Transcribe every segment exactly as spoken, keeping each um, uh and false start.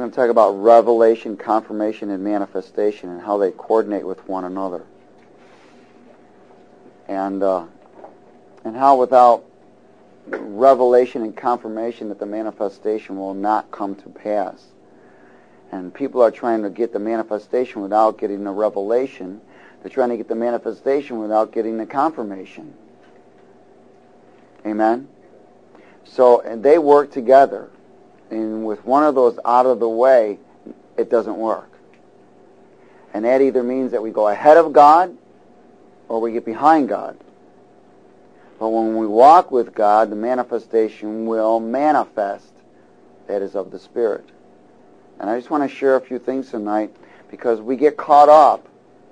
going to talk about revelation, confirmation, and manifestation and how they coordinate with one another. And uh, and how without revelation and confirmation that the manifestation will not come to pass. And people are trying to get the manifestation without getting the revelation. They're trying to get the manifestation without getting the confirmation. Amen? So and they work together. And with one of those out of the way, it doesn't work. And that either means that we go ahead of God or we get behind God. But when we walk with God, the manifestation will manifest. That is of the Spirit. And I just want to share a few things tonight because we get caught up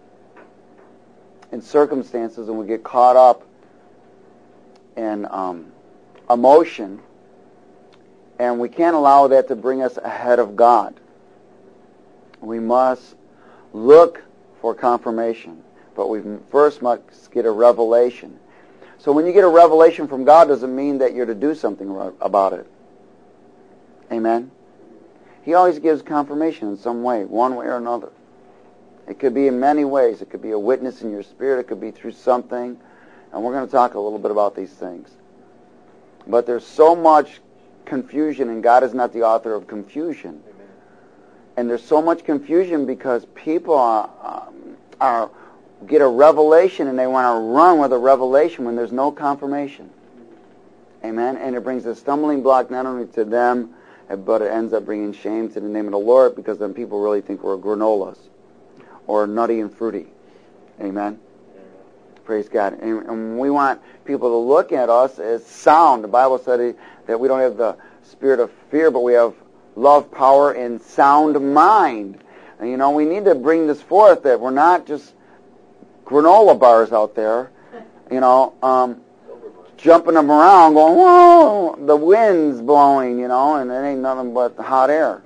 in circumstances and we get caught up in um, emotion, and we can't allow that to bring us ahead of God. We must look for confirmation, but we first must get a revelation. So when you get a revelation from God, doesn't mean that you're to do something about it. Amen? He always gives confirmation in some way, one way or another. It could be in many ways. It could be a witness in your spirit. It could be through something. And we're going to talk a little bit about these things. But there's so much confusion, and God is not the author of confusion. Amen. And there's so much confusion because people are, um, are get a revelation and they want to run with a revelation when there's no confirmation. Amen? And it brings a stumbling block not only to them, but it ends up bringing shame to the name of the Lord because then people really think we're granolas or nutty and fruity. Amen? Praise God. And, and we want people to look at us as sound. The Bible said that we don't have the spirit of fear, but we have love, power, and sound mind. And, you know, we need to bring this forth that we're not just granola bars out there, you know, um, jumping them around going, whoa, the wind's blowing, you know, and it ain't nothing but hot air.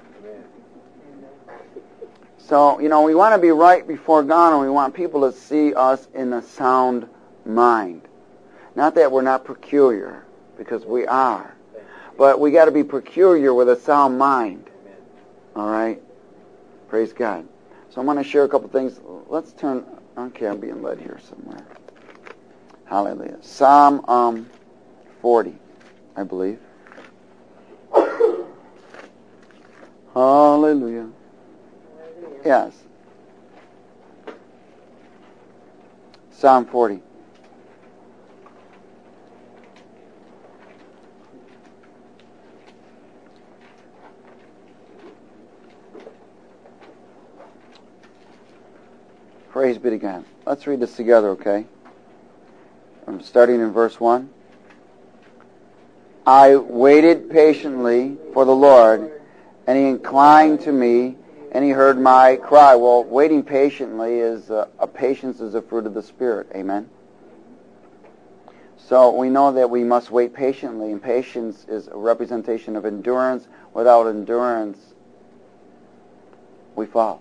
So, you know, we want to be right before God, and we want people to see us in a sound mind. Not that we're not peculiar, because we are. But we got to be peculiar with a sound mind. All right? Praise God. So I'm going to share a couple things. Let's turn... Okay, I'm being led here somewhere. Hallelujah. Psalm um, forty, I believe. Hallelujah. Yes. Psalm forty. Praise be to God. Let's read this together, okay? I'm starting in verse one. I waited patiently for the Lord, and He inclined to me, and He heard my cry. Well, waiting patiently is uh, a patience is a fruit of the Spirit. Amen? So we know that we must wait patiently, and patience is a representation of endurance. Without endurance, we fall.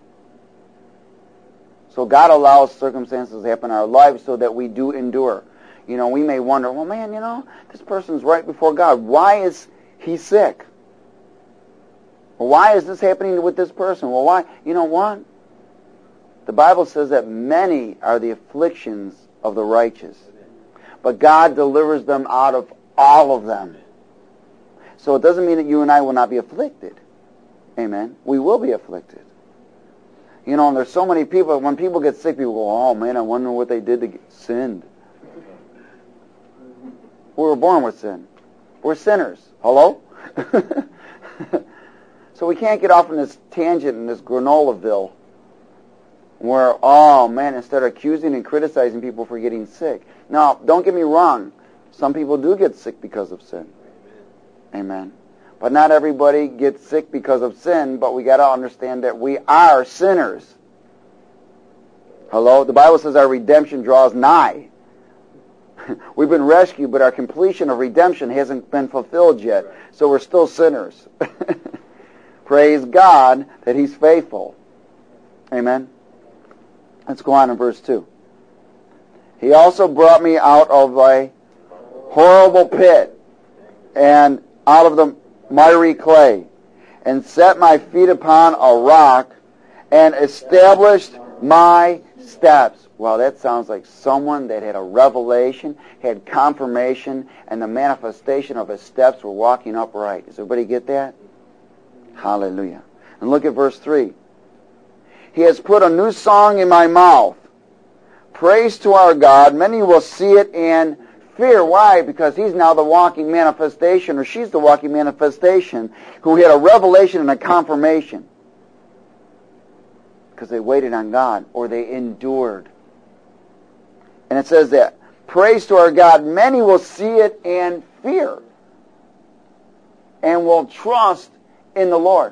So God allows circumstances to happen in our lives so that we do endure. You know, we may wonder, well, man, you know, this person's right before God. Why is he sick? Well, why is this happening with this person? Well, why? You know what? The Bible says that many are the afflictions of the righteous, but God delivers them out of all of them. So it doesn't mean that you and I will not be afflicted. Amen. We will be afflicted. You know, and there's so many people, when people get sick, people go, oh, man, I wonder what they did to get sinned. We were born with sin. We're sinners. Hello? So we can't get off on this tangent in this granolaville where, oh, man, instead of accusing and criticizing people for getting sick. Now, don't get me wrong. Some people do get sick because of sin. Amen. Amen. But not everybody gets sick because of sin, but we got to understand that we are sinners. Hello? The Bible says our redemption draws nigh. We've been rescued, but our completion of redemption hasn't been fulfilled yet. So we're still sinners. Praise God that He's faithful. Amen? Let's go on in verse two. He also brought me out of a horrible pit and out of the miry clay, and set my feet upon a rock, and established my steps. Well, that sounds like someone that had a revelation, had confirmation, and the manifestation of his steps were walking upright. Does everybody get that? Hallelujah. And look at verse three. He has put a new song in my mouth. Praise to our God. Many will see it and fear. Why? Because he's now the walking manifestation, or she's the walking manifestation, who had a revelation and a confirmation. Because they waited on God, or they endured. And it says that, praise to our God, many will see it and fear, and will trust in the Lord.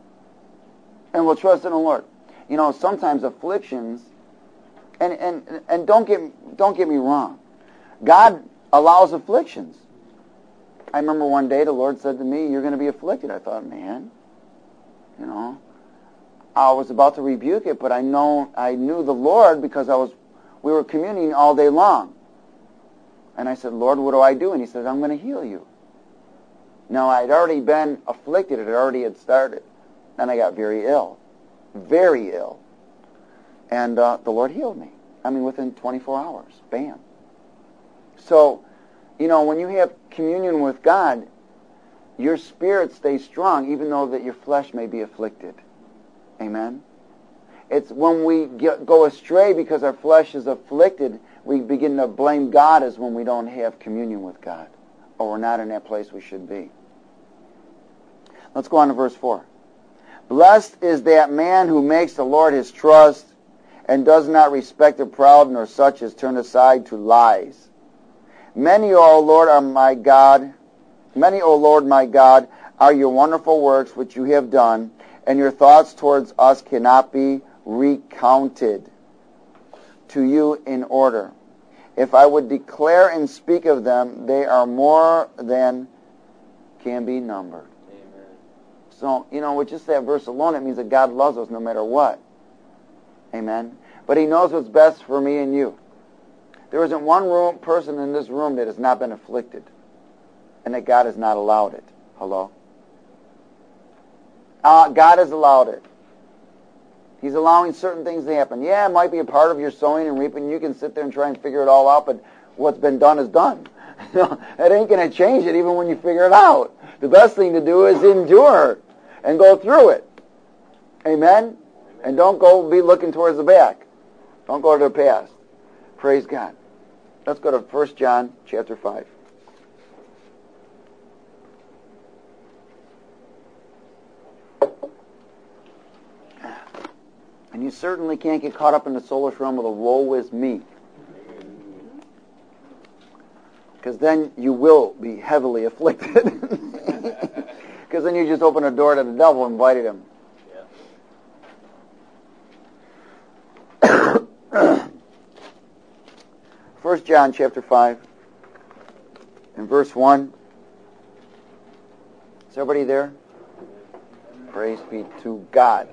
And will trust in the Lord. You know, sometimes afflictions, and, and, and don't get, don't get me wrong, God allows afflictions. I remember one day the Lord said to me, you're going to be afflicted. I thought, man, you know, I was about to rebuke it, but I know I knew the Lord because I was we were communing all day long. And I said, Lord, what do I do? And he said, I'm going to heal you. Now, I'd already been afflicted. It already had started. Then I got very ill. Very ill. And uh, the Lord healed me. I mean, within twenty-four hours. Bam. So, you know, when you have communion with God, your spirit stays strong, even though that your flesh may be afflicted. Amen? It's when we get, go astray because our flesh is afflicted, we begin to blame God as when we don't have communion with God, or we're not in that place we should be. Let's go on to verse four. Blessed is that man who makes the Lord his trust, and does not respect the proud, nor such as turn aside to lies. Many, O Lord, are my God, many, O Lord, my God, are your wonderful works which you have done, and your thoughts towards us cannot be recounted to you in order. If I would declare and speak of them, they are more than can be numbered. Amen. So, you know, with just that verse alone, it means that God loves us no matter what. Amen. But he knows what's best for me and you. There isn't one room, person in this room that has not been afflicted, and that God has not allowed it. Hello? Uh, God has allowed it. He's allowing certain things to happen. Yeah, it might be a part of your sowing and reaping. You can sit there and try and figure it all out, but what's been done is done. It ain't going to change it even when you figure it out. The best thing to do is endure and go through it. Amen? Amen. And don't go be looking towards the back. Don't go to the past. Praise God. Let's go to First John chapter five. And you certainly can't get caught up in the soulish realm of the woe is me. Because then you will be heavily afflicted. Because then you just open a door to the devil and invited him. Yeah. First John chapter five and verse one. Is everybody there? Praise be to God.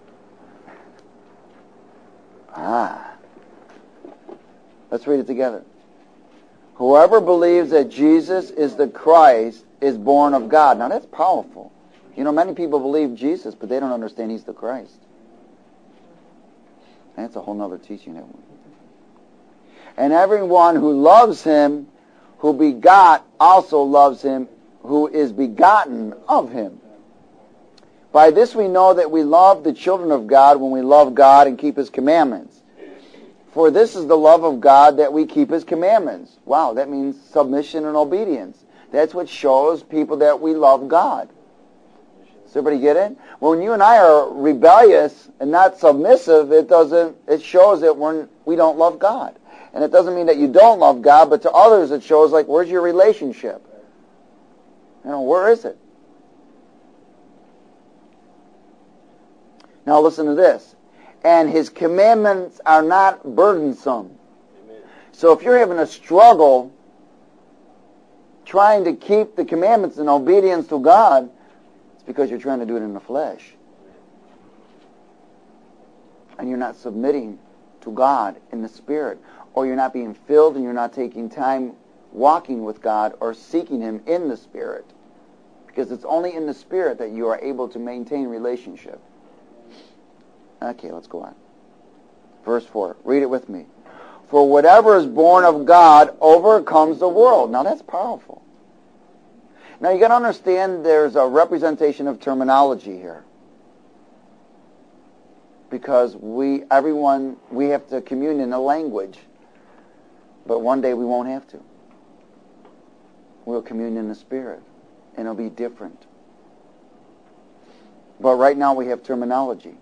Ah. Let's read it together. Whoever believes that Jesus is the Christ is born of God. Now that's powerful. You know, many people believe Jesus, but they don't understand he's the Christ. That's a whole other teaching. That one. And everyone who loves him, who begot, also loves him, who is begotten of him. By this we know that we love the children of God when we love God and keep his commandments. For this is the love of God, that we keep his commandments. Wow, that means submission and obedience. That's what shows people that we love God. Does everybody get it? When you and I are rebellious and not submissive, it doesn't. It shows that we're, we don't love God. And it doesn't mean that you don't love God, but to others it shows, like, where's your relationship? You know, where is it? Now listen to this. And his commandments are not burdensome. Amen. So if you're having a struggle trying to keep the commandments in obedience to God, it's because you're trying to do it in the flesh. And you're not submitting to God in the Spirit. Or you're not being filled and you're not taking time walking with God or seeking him in the Spirit. Because it's only in the Spirit that you are able to maintain relationship. Okay, let's go on. Verse four. Read it with me. For whatever is born of God overcomes the world. Now that's powerful. Now you got to understand there's a representation of terminology here. Because we, everyone, we have to commune in a language. But one day we won't have to. We'll commune in the Spirit. And it'll be different. But right now we have terminology.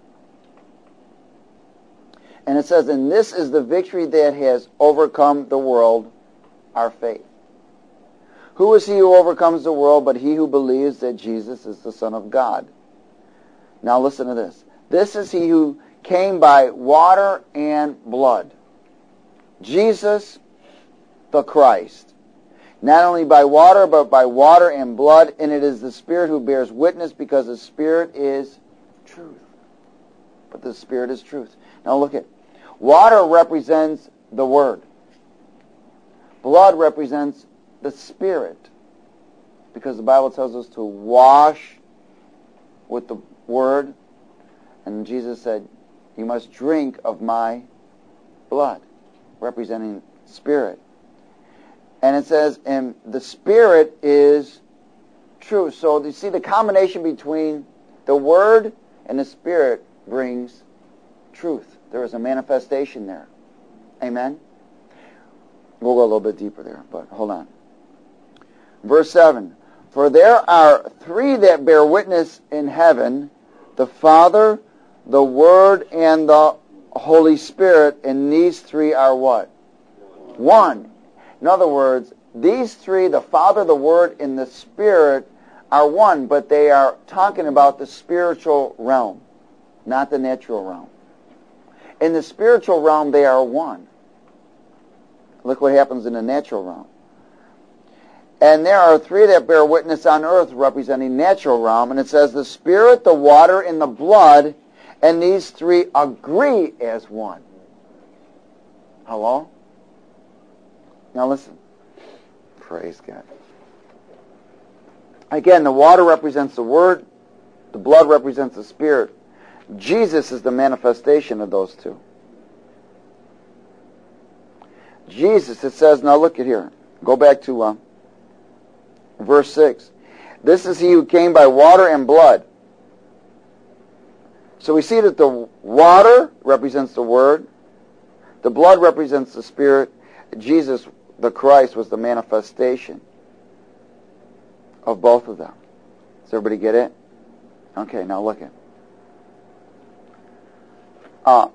And it says, and this is the victory that has overcome the world, our faith. Who is he who overcomes the world but he who believes that Jesus is the Son of God? Now listen to this. This is he who came by water and blood. Jesus, the Christ. Not only by water, but by water and blood. And it is the Spirit who bears witness, because the Spirit is truth. But the Spirit is truth. Now look at it. Water represents the Word. Blood represents the Spirit. Because the Bible tells us to wash with the Word. And Jesus said, you must drink of my blood, representing Spirit. And it says, and the Spirit is truth. So you see the combination between the Word and the Spirit brings truth. There is a manifestation there. Amen? We'll go a little bit deeper there, but hold on. Verse seven. For there are three that bear witness in heaven, the Father, the Word, and the Holy Spirit, and these three are what? One. In other words, these three, the Father, the Word, and the Spirit, are one, but they are talking about the spiritual realm, not the natural realm. In the spiritual realm, they are one. Look what happens in the natural realm. And there are three that bear witness on earth, representing natural realm, and it says the Spirit, the water, and the blood, and these three agree as one. Hello? Now listen. Praise God. Again, the water represents the Word. The blood represents the Spirit. Jesus is the manifestation of those two. Jesus, it says, now look at here. Go back to uh, verse six. This is he who came by water and blood. So we see that the water represents the Word. The blood represents the Spirit. Jesus, the Christ, was the manifestation of both of them. Does everybody get it? Okay, now look at. Uh,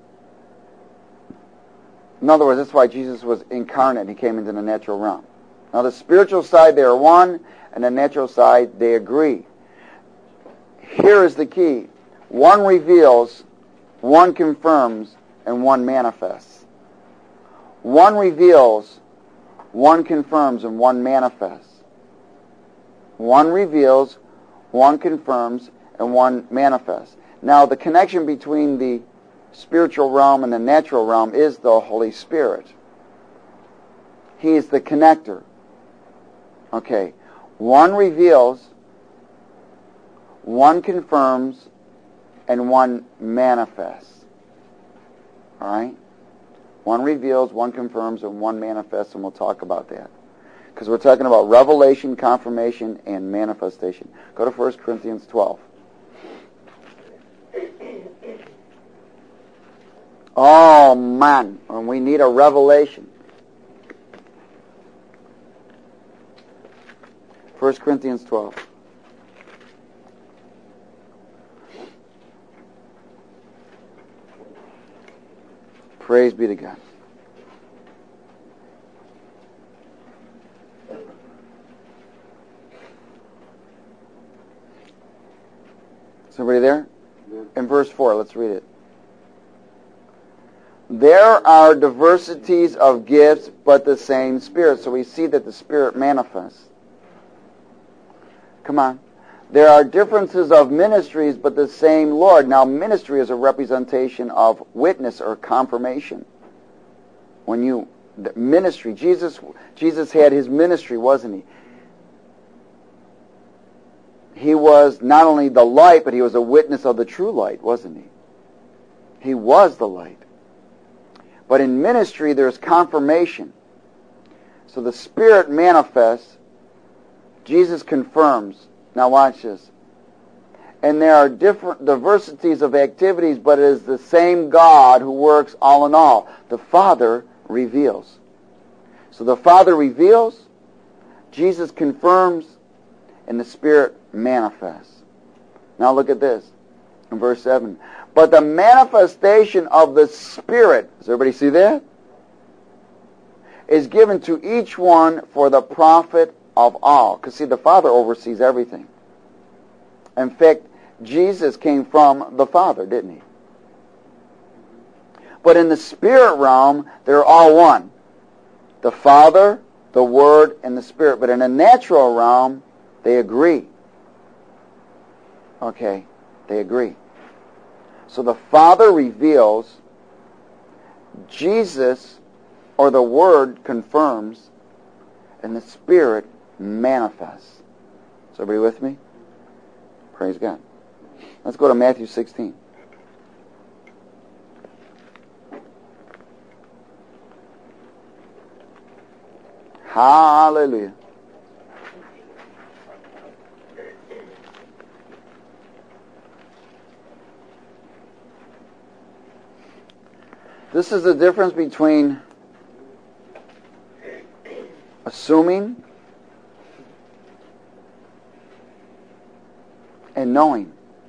in other words, that's why Jesus was incarnate. He came into the natural realm. Now the spiritual side, they are one, and the natural side, they agree. Here is the key. One reveals, one confirms, and one manifests. One reveals, one confirms, and one manifests. One reveals, one confirms, and one manifests. Now the connection between the spiritual realm and the natural realm is the Holy Spirit. He is the connector. Okay. One reveals, one confirms, and one manifests. All right? One reveals, one confirms, and one manifests, and we'll talk about that. Because we're talking about revelation, confirmation, and manifestation. Go to First Corinthians twelve. Oh, man. And we need a revelation. First Corinthians twelve. Praise be to God. Is everybody there? Yeah. In verse four, let's read it. There are diversities of gifts, but the same Spirit. So we see that the Spirit manifests. Come on. There are differences of ministries, but the same Lord. Now, ministry is a representation of witness or confirmation. When you, the ministry, Jesus, Jesus had his ministry, wasn't he? he was not only the light, but he was a witness of the true light, wasn't he? He was the light. But in ministry, there's confirmation. So the Spirit manifests, Jesus confirms. Now watch this. And there are different diversities of activities, but it is the same God who works all in all. The Father reveals. So the Father reveals, Jesus confirms, and the Spirit manifests. Now look at this in verse seven. But the manifestation of the Spirit, does everybody see that? Is given to each one for the profit of all. Because see, the Father oversees everything. In fact, Jesus came from the Father, didn't he? But in the Spirit realm, they're all one. The Father, the Word, and the Spirit. But in the natural realm, they agree. Okay, they agree. So the Father reveals, Jesus, or the Word, confirms, and the Spirit manifests. Is everybody with me? Praise God. Let's go to Matthew sixteen. Hallelujah. This is the difference between assuming and knowing.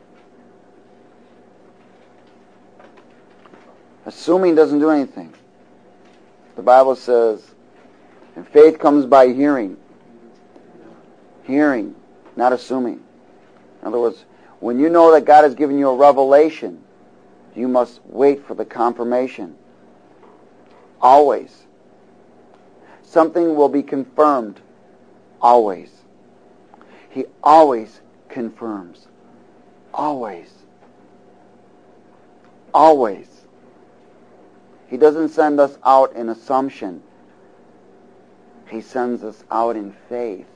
Assuming doesn't do anything. The Bible says, and faith comes by hearing. Hearing, not assuming. In other words, when you know that God has given you a revelation, you must wait for the confirmation. Always. Something will be confirmed. Always. He always confirms. Always. Always. He doesn't send us out in assumption. He sends us out in faith.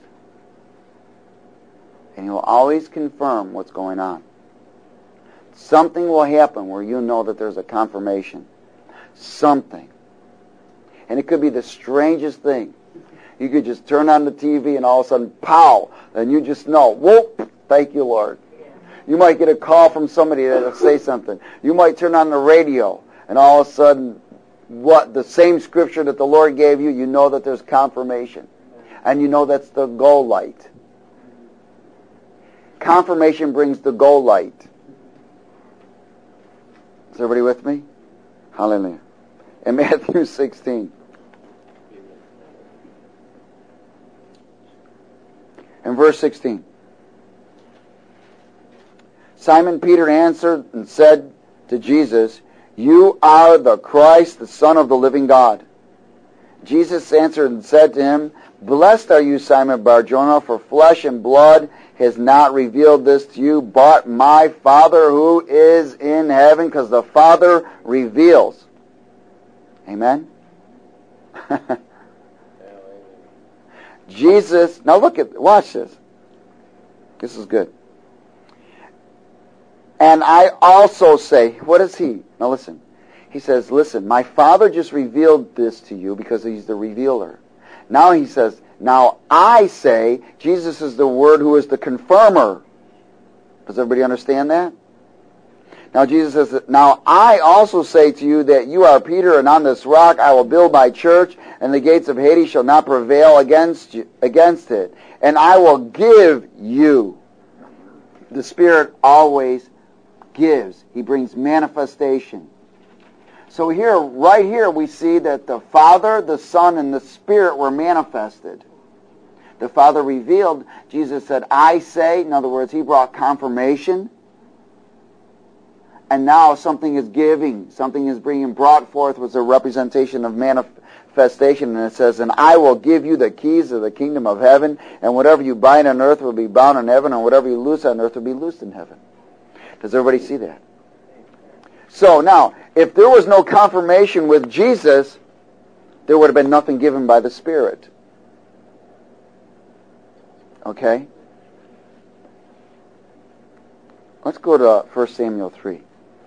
And he will always confirm what's going on. Something will happen where you know that there's a confirmation. Something. And it could be the strangest thing. You could just turn on the T V and all of a sudden, pow, and you just know, whoop, thank you, Lord. You might get a call from somebody that'll say something. You might turn on the radio and all of a sudden, what, the same scripture that the Lord gave you, you know that there's confirmation. And you know that's the go light. Confirmation brings the go light. Is everybody with me? Hallelujah. In Matthew sixteen. In verse sixteen. Simon Peter answered and said to Jesus, "You are the Christ, the Son of the living God." Jesus answered and said to him, "Blessed are you, Simon Bar-Jonah, for flesh and blood has not revealed this to you, but my Father who is in heaven," because the Father reveals. Amen? Jesus, now look at, watch this. This is good. "And I also say," what is he? Now listen. He says, listen, my Father just revealed this to you because he's the revealer. Now he says, now I say, Jesus is the Word who is the confirmer. Does everybody understand that? Now Jesus says, now I also say to you that you are Peter, and on this rock I will build my church, and the gates of Hades shall not prevail against you, against it. And I will give you. The Spirit always gives. He brings manifestation. So here, right here, we see that the Father, the Son, and the Spirit were manifested. The Father revealed. Jesus said, I say. In other words, he brought confirmation. And now something is giving. Something is being brought forth was a representation of manifestation. And it says, and I will give you the keys of the kingdom of heaven. And whatever you bind on earth will be bound in heaven. And whatever you loose on earth will be loosed in heaven. Does everybody see that? So now, if there was no confirmation with Jesus, there would have been nothing given by the Spirit. Okay? Let's go to First Samuel three.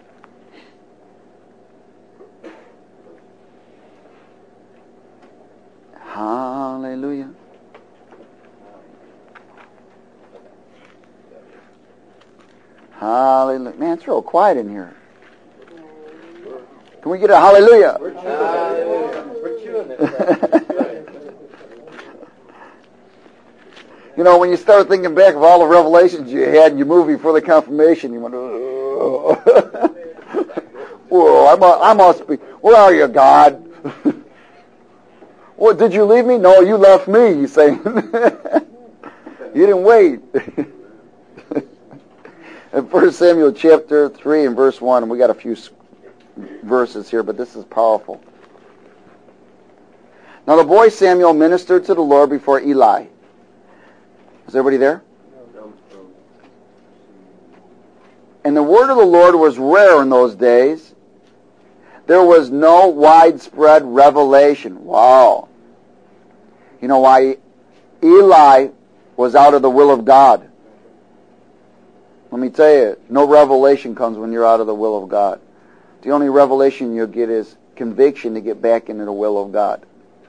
Hallelujah. Hallelujah. Man, it's real quiet in here. Can we get a hallelujah? We're chewing, hallelujah. We're chewing this. You know, when you start thinking back of all the revelations you had and you moved before the confirmation, you went, oh. Whoa, I must, I must be, where are you, God? What, did you leave me? No, you left me, he's saying. You didn't wait. In First Samuel chapter three and verse one, and we got a few verses here, but this is powerful. Now the boy Samuel ministered to the Lord before Eli. Is everybody there? And the word of the Lord was rare in those days. There was no widespread revelation. Wow. You know why? Eli was out of the will of God. Let me tell you, no revelation comes when you're out of the will of God. The only revelation you'll get is conviction to get back into the will of God.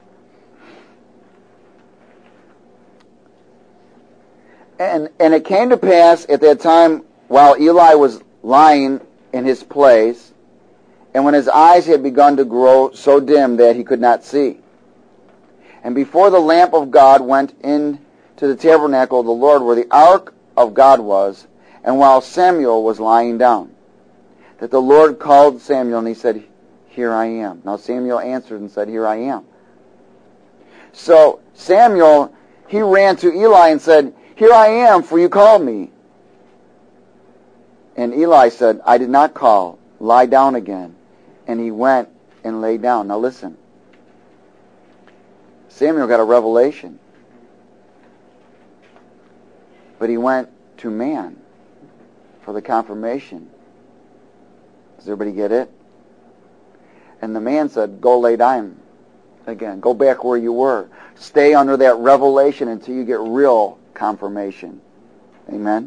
And and it came to pass at that time, while Eli was lying in his place, and when his eyes had begun to grow so dim that he could not see, and before the lamp of God went into the tabernacle of the Lord, where the ark of God was, and while Samuel was lying down, that the Lord called Samuel, and he said, "Here I am." Now Samuel answered and said, "Here I am." So Samuel, he ran to Eli and said, "Here I am, for you called me." And Eli said, "I did not call. Lie down again." And he went and lay down. Now listen. Samuel got a revelation. But he went to man for the confirmation. Does everybody get it? And the man said, "Go lay down again. Go back where you were. Stay under that revelation until you get real confirmation." Amen?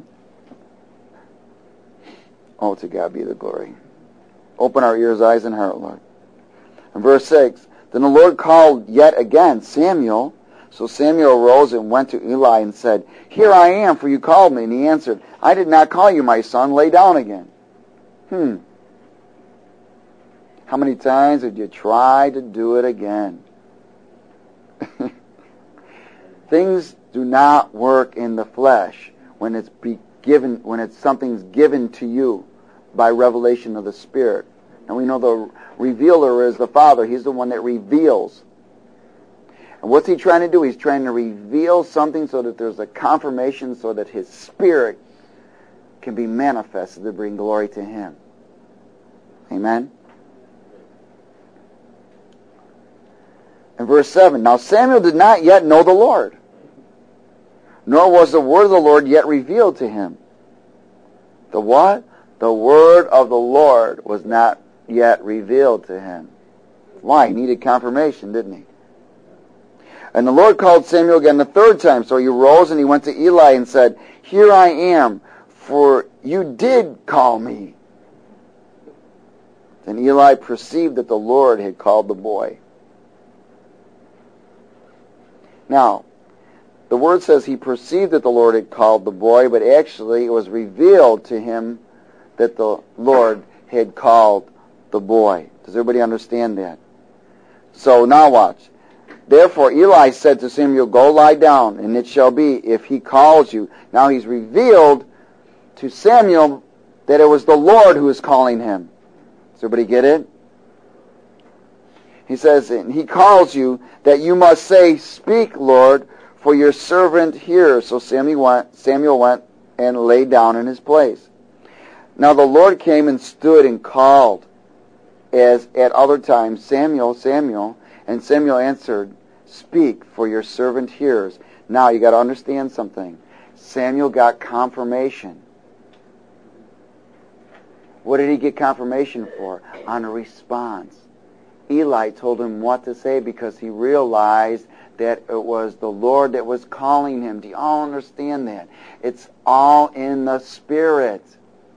Oh, to God be the glory. Open our ears, eyes, and heart, Lord. In verse six, then the Lord called yet again, "Samuel." So Samuel arose and went to Eli and said, "Here I am, for you called me." And he answered, "I did not call you, my son. Lay down again." Hmm. How many times did you try to do it again? Things do not work in the flesh when it's be given, when it's something's given to you by revelation of the Spirit. And we know the revealer is the Father. He's the one that reveals. And what's he trying to do? He's trying to reveal something so that there's a confirmation, so that his Spirit can be manifested to bring glory to him. Amen? In verse seven, now Samuel did not yet know the Lord, nor was the word of the Lord yet revealed to him. The what? The word of the Lord was not yet revealed to him. Why? He needed confirmation, didn't he? And the Lord called Samuel again the third time. So he rose and he went to Eli and said, "Here I am, for you did call me." Then Eli perceived that the Lord had called the boy. Now, the word says he perceived that the Lord had called the boy, but actually it was revealed to him that the Lord had called the boy. Does everybody understand that? So now watch. Therefore Eli said to Samuel, "Go lie down, and it shall be, if he calls you." Now he's revealed to Samuel that it was the Lord who was calling him. Does everybody get it? He says, and he calls you, that you must say, "Speak, Lord, for your servant hears." So Samuel went, Samuel went and lay down in his place. Now the Lord came and stood and called, as at other times, "Samuel, Samuel." And Samuel answered, "Speak, for your servant hears." Now you got to understand something. Samuel got confirmation. What did he get confirmation for? On a response. Eli told him what to say because he realized that it was the Lord that was calling him. Do you all understand that? It's all in the Spirit.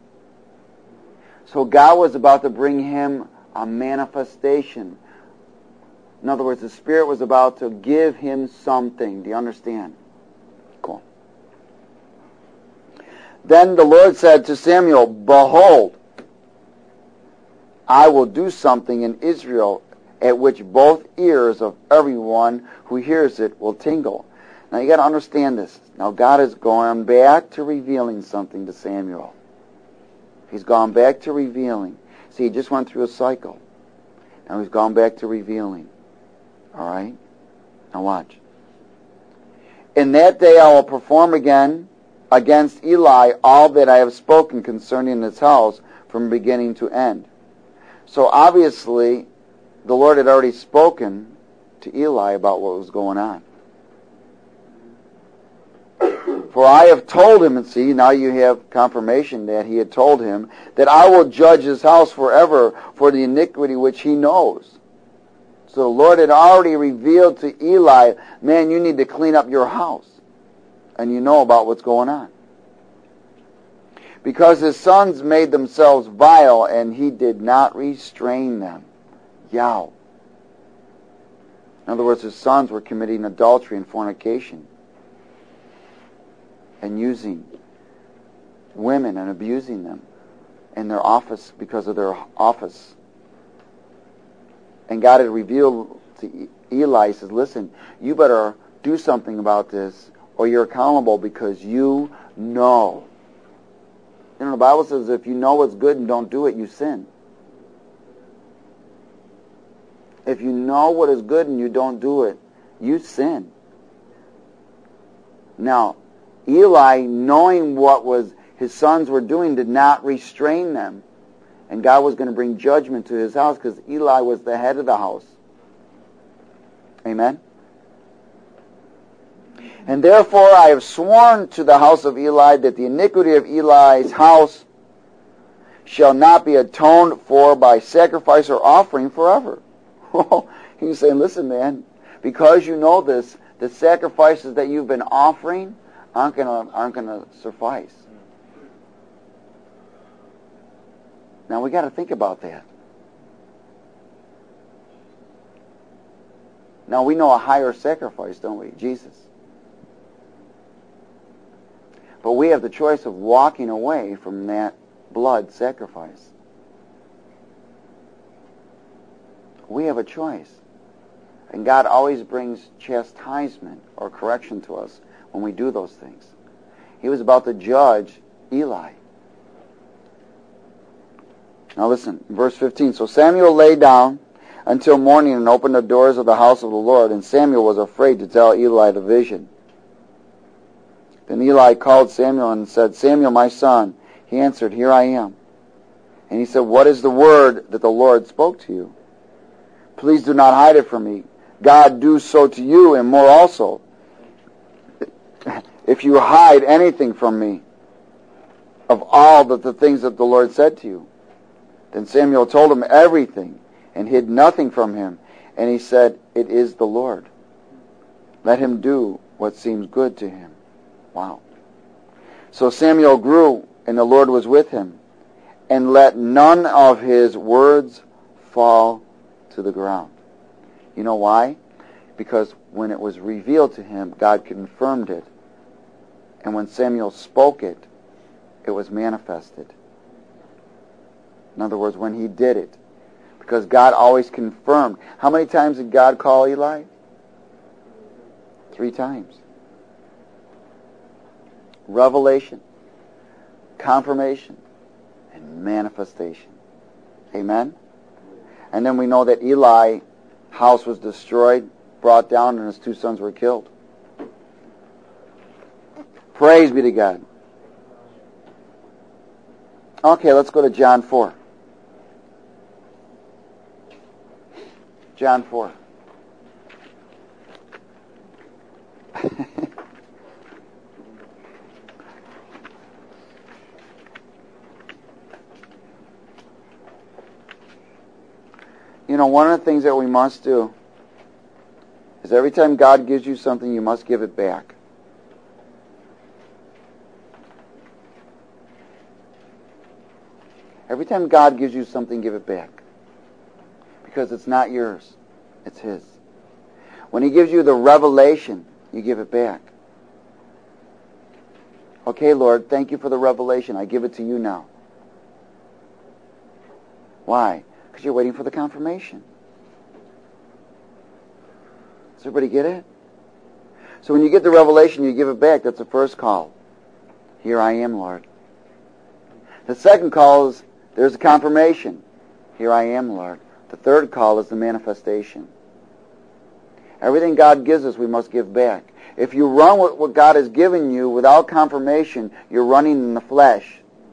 So God was about to bring him a manifestation. In other words, the Spirit was about to give him something. Do you understand? Cool. Then the Lord said to Samuel, "Behold, I will do something in Israel at which both ears of everyone who hears it will tingle." Now you got to understand this. Now God is going back to revealing something to Samuel. He's gone back to revealing. See, he just went through a cycle. Now he's gone back to revealing. All right? Now watch. "In that day I will perform again against Eli all that I have spoken concerning his house from beginning to end." So obviously, the Lord had already spoken to Eli about what was going on. "For I have told him," and see, now you have confirmation that he had told him, "that I will judge his house forever for the iniquity which he knows." So the Lord had already revealed to Eli, man, you need to clean up your house. And you know about what's going on. "Because his sons made themselves vile, and he did not restrain them." Yow. In other words, his sons were committing adultery and fornication. And using women and abusing them in their office because of their office. And God had revealed to Eli, he says, listen, you better do something about this or you're accountable because you know. You know, the Bible says if you know what's good and don't do it, you sin. If you know what is good and you don't do it, you sin. Now, Eli, knowing what was his sons were doing, did not restrain them. And God was going to bring judgment to his house because Eli was the head of the house. Amen? "And therefore I have sworn to the house of Eli that the iniquity of Eli's house shall not be atoned for by sacrifice or offering forever." He's saying, listen, man, because you know this, the sacrifices that you've been offering aren't going to aren't going to suffice. Now we got to think about that. Now we know a higher sacrifice, don't we? Jesus. But we have the choice of walking away from that blood sacrifice. We have a choice. And God always brings chastisement or correction to us when we do those things. He was about to judge Eli. Now listen, verse fifteen. "So Samuel lay down until morning and opened the doors of the house of the Lord, and Samuel was afraid to tell Eli the vision. Then Eli called Samuel and said, 'Samuel, my son.' He answered, 'Here I am.' And he said, 'What is the word that the Lord spoke to you? Please do not hide it from me. God do so to you and more also, if you hide anything from me of all that the things that the Lord said to you.' Then Samuel told him everything and hid nothing from him. And he said, 'It is the Lord. Let him do what seems good to him.'" Wow. "So Samuel grew, and the Lord was with him, and let none of his words fall to the ground." You know why? Because when it was revealed to him, God confirmed it. And when Samuel spoke it, it was manifested. In other words, when he did it. Because God always confirmed. How many times did God call Eli? Three times. Revelation, confirmation, and manifestation. Amen? And then we know that Eli's house was destroyed, brought down, and his two sons were killed. Praise be to God. Okay, let's go to John four. John four. You know, one of the things that we must do is every time God gives you something, you must give it back. Every Every time God gives you something, give it back. Because it's not yours. It's His. When He gives you the revelation, you give it back. Okay, Lord, thank you for the revelation. I give it to you now. Why? Because you're waiting for the confirmation. Does everybody get it? So when you get the revelation, you give it back. That's the first call. Here I am, Lord. The second call is, there's a confirmation. Here I am, Lord. The third call is the manifestation. Everything God gives us, we must give back. If you run with what God has given you without confirmation, you're running in the flesh.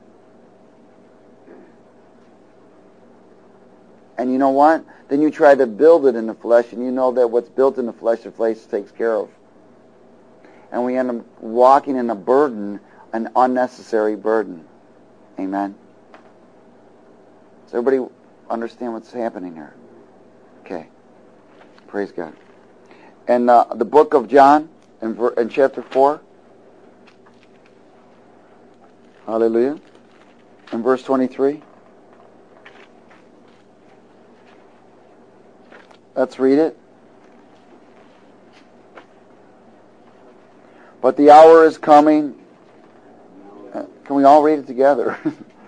And you know what? Then you try to build it in the flesh, and you know that what's built in the flesh, the flesh takes care of. And we end up walking in a burden, an unnecessary burden. Amen? Does everybody understand what's happening here? Okay. Praise God. And uh, the book of John, in, ver- in chapter four, hallelujah, in verse twenty-three. Let's read it. But the hour is coming. Can we all read it together?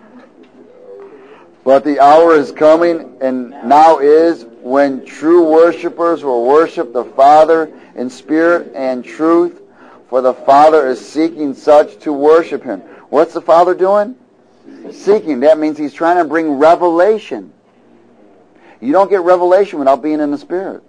But the hour is coming, and now is, when true worshipers will worship the Father in spirit and truth, for the Father is seeking such to worship Him. What's the Father doing? Seeking. That means He's trying to bring revelation. You don't get revelation without being in the Spirit.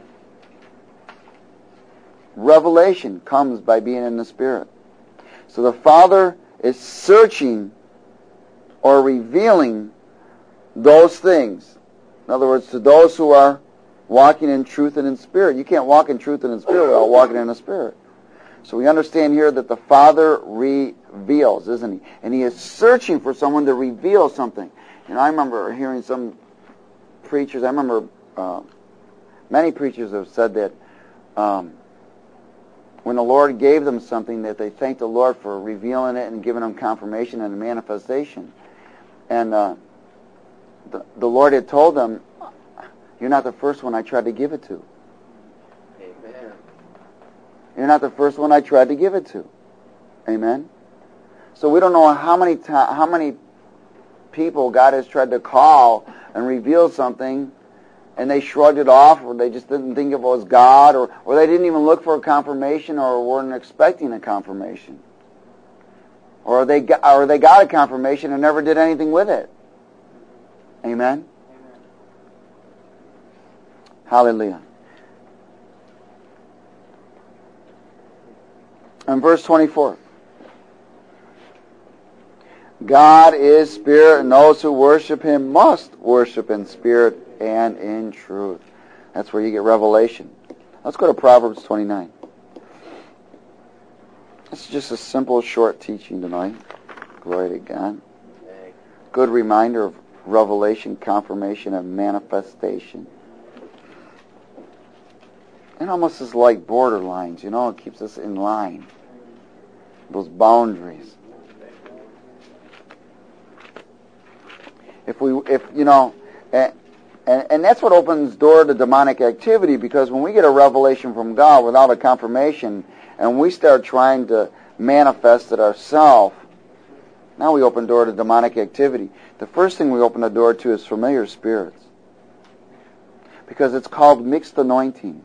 Revelation comes by being in the Spirit. So the Father is searching or revealing those things. In other words, to those who are walking in truth and in spirit. You can't walk in truth and in spirit without walking in the Spirit. So we understand here that the Father reveals, isn't He? And He is searching for someone to reveal something. And I remember hearing some preachers, I remember uh, many preachers have said that um, when the Lord gave them something, that they thanked the Lord for revealing it and giving them confirmation and manifestation. And uh, the, the Lord had told them, you're not the first one I tried to give it to. Amen. You're not the first one I tried to give it to. Amen? So we don't know how many to- how many people God has tried to call and reveal something, and they shrugged it off, or they just didn't think it was God, or, or they didn't even look for a confirmation, or weren't expecting a confirmation. Or they got, or they got a confirmation and never did anything with it. Amen? Hallelujah. And verse twenty-four. God is spirit, and those who worship Him must worship in spirit and in truth. That's where you get revelation. Let's go to Proverbs twenty-nine. This is just a simple, short teaching tonight. Glory to God. Good reminder of revelation, confirmation, and manifestation. It almost is like borderlines, you know, it keeps us in line. Those boundaries. If we, if, you know, and, and, and that's what opens door to demonic activity, because when we get a revelation from God without a confirmation, and we start trying to manifest it ourselves, now we open door to demonic activity. The first thing we open the door to is familiar spirits. Because it's called mixed anointing.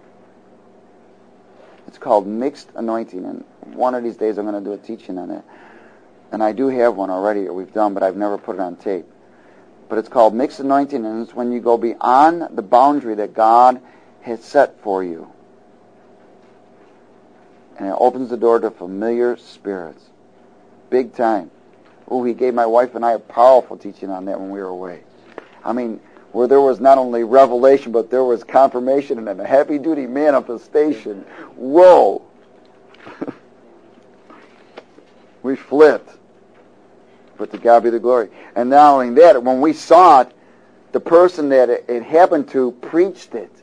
It's called mixed anointing, and one of these days I'm going to do a teaching on it. And I do have one already that we've done, but I've never put it on tape. But it's called mixed anointing, and it's when you go beyond the boundary that God has set for you. And it opens the door to familiar spirits. Big time. Oh, He gave my wife and I a powerful teaching on that when we were away. I mean, where there was not only revelation, but there was confirmation and a heavy-duty manifestation. Whoa! We flipped. But to God be the glory. And not only that, when we saw it, the person that it, it happened to preached it.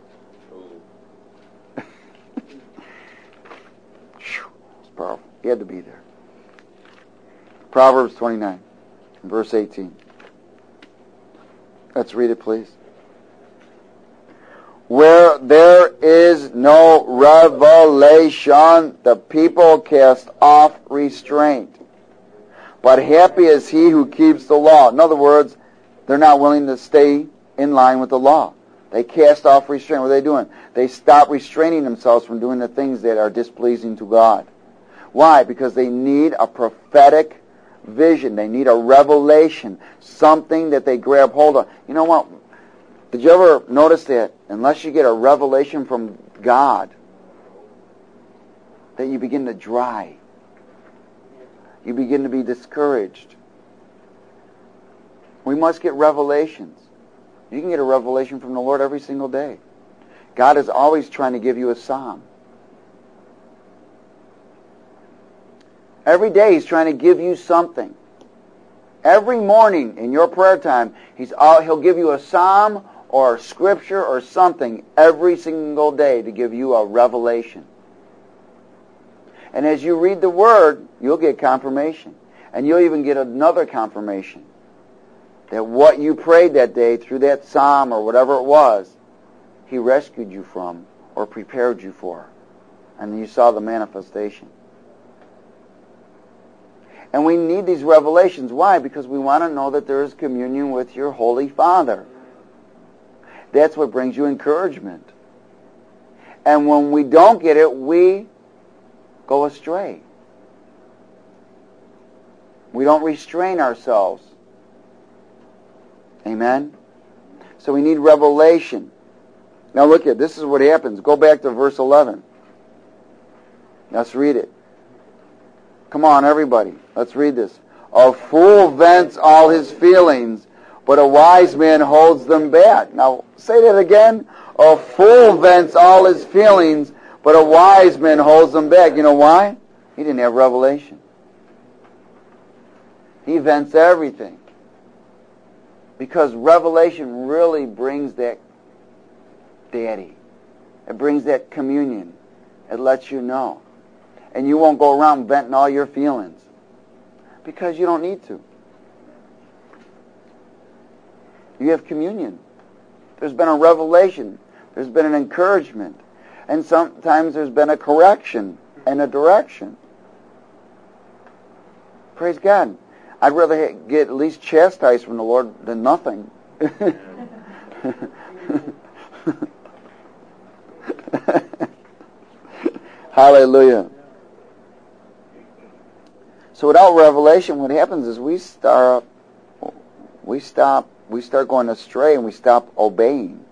It's powerful. He had to be there. Proverbs twenty-nine, verse eighteen. Let's read it, please. Where there is no revelation, the people cast off restraint. But happy is he who keeps the law. In other words, they're not willing to stay in line with the law. They cast off restraint. What are they doing? They stop restraining themselves from doing the things that are displeasing to God. Why? Because they need a prophetic vision. They need a revelation, something that they grab hold of. You know what? Did you ever notice that unless you get a revelation from God, that you begin to dry? You begin to be discouraged. We must get revelations. You can get a revelation from the Lord every single day. God is always trying to give you a psalm. Every day He's trying to give you something. Every morning in your prayer time, He's all, He'll give you a psalm or a scripture or something every single day to give you a revelation. And as you read the Word, you'll get confirmation. And you'll even get another confirmation that what you prayed that day through that psalm or whatever it was, He rescued you from or prepared you for. And you saw the manifestation. And we need these revelations. Why? Because we want to know that there is communion with your Holy Father. That's what brings you encouragement. And when we don't get it, we go astray. We don't restrain ourselves. Amen? So we need revelation. Now look at, this is what happens. Go back to verse eleven. Let's read it. Come on, everybody. Let's read this. A fool vents all his feelings, but a wise man holds them back. Now, say that again. A fool vents all his feelings, but a wise man holds them back. You know why? He didn't have revelation. He vents everything. Because revelation really brings that daddy. It brings that communion. It lets you know. And you won't go around venting all your feelings. Because you don't need to. You have communion. There's been a revelation. There's been an encouragement. And sometimes there's been a correction and a direction. Praise God. I'd rather get at least chastised from the Lord than nothing. Hallelujah. So without revelation, what happens is we start, we stop, we start going astray, and we stop obeying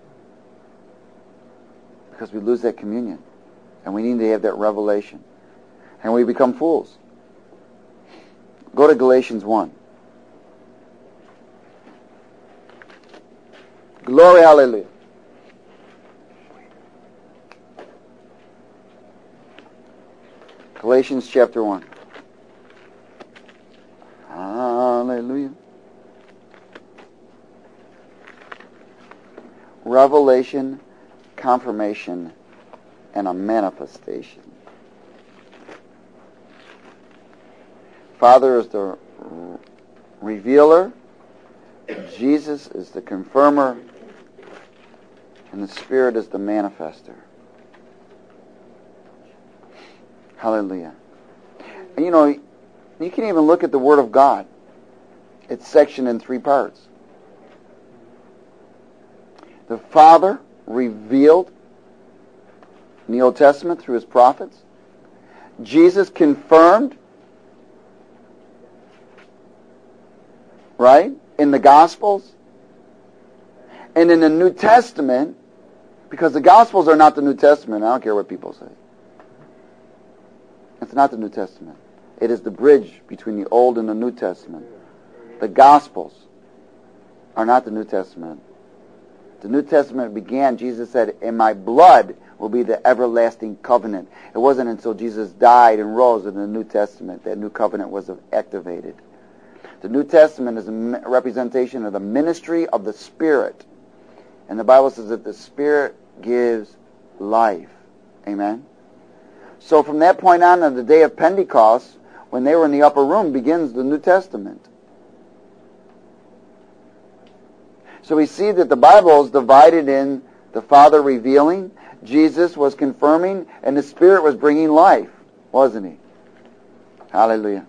because we lose that communion, and we need to have that revelation, and we become fools. Go to Galatians one. Glory, hallelujah. Galatians chapter one. Hallelujah. Revelation, confirmation, and a manifestation. Father is the revealer, Jesus is the confirmer, and the Spirit is the manifester. Hallelujah. And you know, you can even look at the Word of God. It's sectioned in three parts. The Father revealed in the Old Testament through His prophets. Jesus confirmed, right, in the Gospels. And in the New Testament, because the Gospels are not the New Testament, I don't care what people say. It's not the New Testament. It is the bridge between the Old and the New Testament. The Gospels are not the New Testament. The New Testament began, Jesus said, "In my blood will be the everlasting covenant." It wasn't until Jesus died and rose in the New Testament that new covenant was activated. The New Testament is a representation of the ministry of the Spirit. And the Bible says that the Spirit gives life. Amen? So from that point on, on the day of Pentecost, when they were in the upper room, begins the New Testament. So we see that the Bible is divided in the Father revealing, Jesus was confirming, and the Spirit was bringing life, wasn't he? Hallelujah.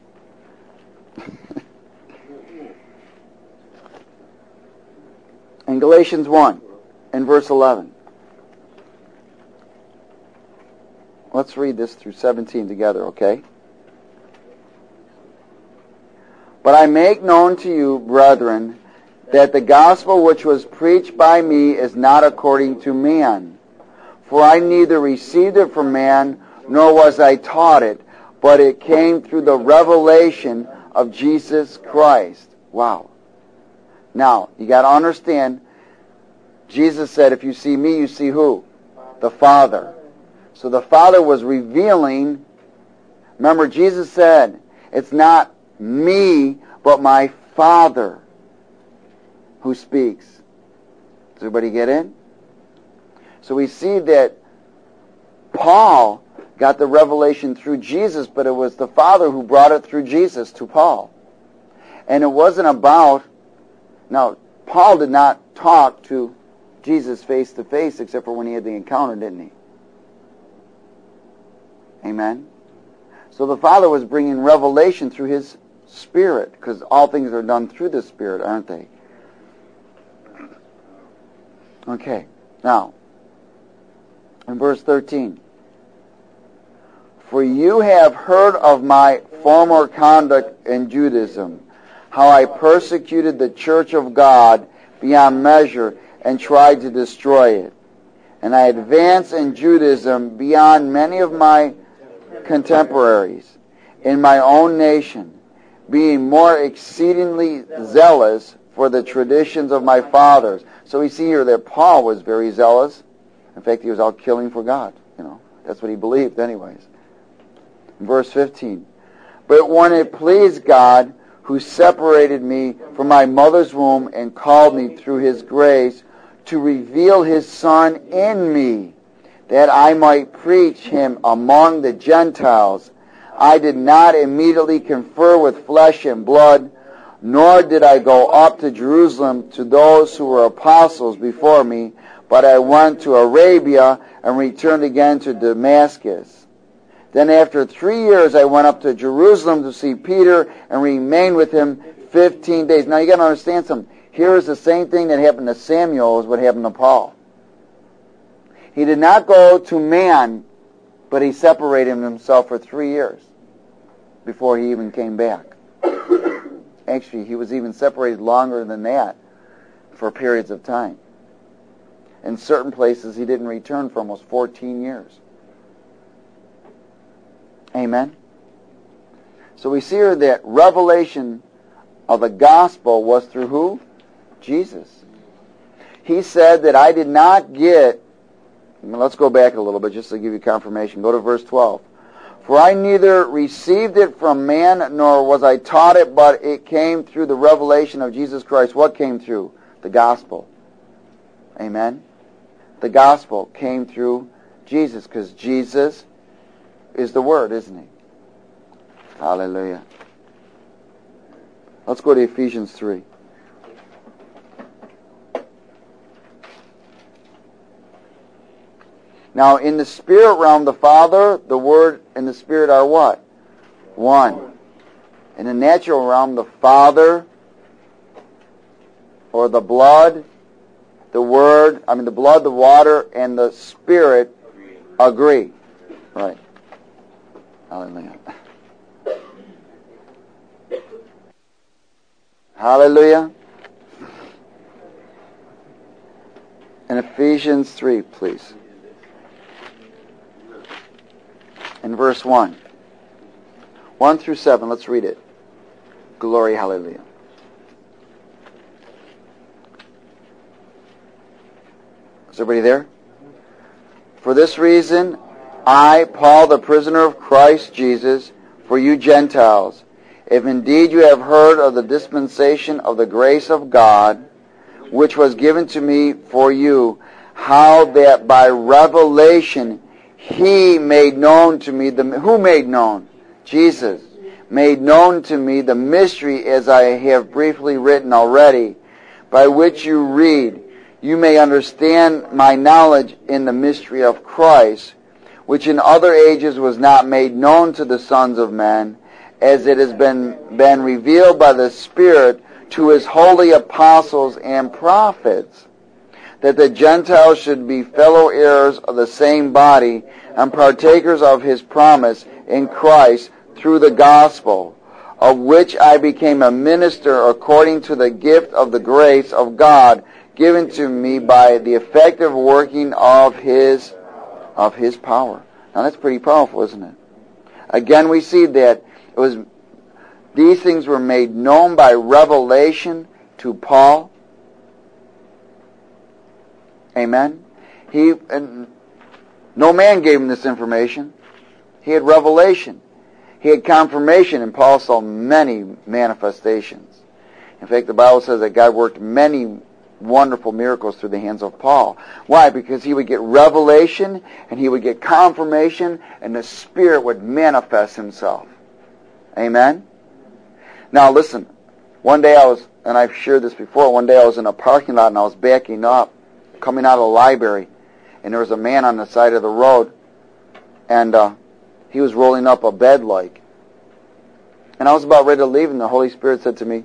In Galatians one, in verse eleven. Let's read this through seventeen together, okay? But I make known to you, brethren, that the gospel which was preached by me is not according to man. For I neither received it from man, nor was I taught it, but it came through the revelation of Jesus Christ. Wow. Now, you got to understand, Jesus said, if you see me, you see who? The Father. So the Father was revealing. Remember, Jesus said, it's not me, but my Father who speaks. Does everybody get in? So we see that Paul got the revelation through Jesus, but it was the Father who brought it through Jesus to Paul. And it wasn't about, now, Paul did not talk to Jesus face to face except for when he had the encounter, didn't he? Amen? So the Father was bringing revelation through his Spirit, because all things are done through the Spirit, aren't they? Okay, now, in verse thirteen. For you have heard of my former conduct in Judaism, how I persecuted the church of God beyond measure and tried to destroy it. And I advanced in Judaism beyond many of my contemporaries in my own nation, being more exceedingly zealous for the traditions of my fathers. So we see here that Paul was very zealous. In fact, he was out killing for God. You know, that's what he believed anyways. Verse fifteen. But when it pleased God, who separated me from my mother's womb and called me through his grace to reveal his Son in me, that I might preach him among the Gentiles, I did not immediately confer with flesh and blood, nor did I go up to Jerusalem to those who were apostles before me, but I went to Arabia and returned again to Damascus. Then after three years I went up to Jerusalem to see Peter and remained with him fifteen days. Now you got to understand something. Here is the same thing that happened to Samuel as what happened to Paul. He did not go to man, but he separated himself for three years before he even came back. Actually, he was even separated longer than that for periods of time. In certain places, he didn't return for almost fourteen years. Amen? So we see here that revelation of the gospel was through who? Jesus. He said that I did not get, let's go back a little bit just to give you confirmation. Go to verse twelve. For I neither received it from man, nor was I taught it, but it came through the revelation of Jesus Christ. What came through? The gospel. Amen? The gospel came through Jesus, because Jesus is the Word, isn't he? Hallelujah. Let's go to Ephesians three. Now, in the spirit realm, the Father, the Word, and the Spirit are what? One. In the natural realm, the Father, or the blood, the Word, I mean the blood, the water, and the Spirit agree. Right. Hallelujah. Hallelujah. In Ephesians three, please. In verse one. one through seven, let's read it. Glory, hallelujah. Is everybody there? For this reason, I, Paul, the prisoner of Christ Jesus, for you Gentiles, if indeed you have heard of the dispensation of the grace of God, which was given to me for you, how that by revelation he made known to me, the who made known? Jesus. Made known to me the mystery as I have briefly written already, by which you read, you may understand my knowledge in the mystery of Christ, which in other ages was not made known to the sons of men, as it has been, been revealed by the Spirit to his holy apostles and prophets, that the Gentiles should be fellow heirs of the same body and partakers of his promise in Christ through the gospel, of which I became a minister according to the gift of the grace of God given to me by the effective working of his of his power. Now that's pretty powerful, isn't it? Again, we see that it was these things were made known by revelation to Paul. Amen. He and no man gave him this information. He had revelation. He had confirmation, and Paul saw many manifestations. In fact, the Bible says that God worked many wonderful miracles through the hands of Paul. Why? Because he would get revelation, and he would get confirmation, and the Spirit would manifest himself. Amen? Now listen, one day I was, and I've shared this before, one day I was in a parking lot, and I was backing up, coming out of the library, and there was a man on the side of the road, and uh, he was rolling up a bed like. And I was about ready to leave, and the Holy Spirit said to me,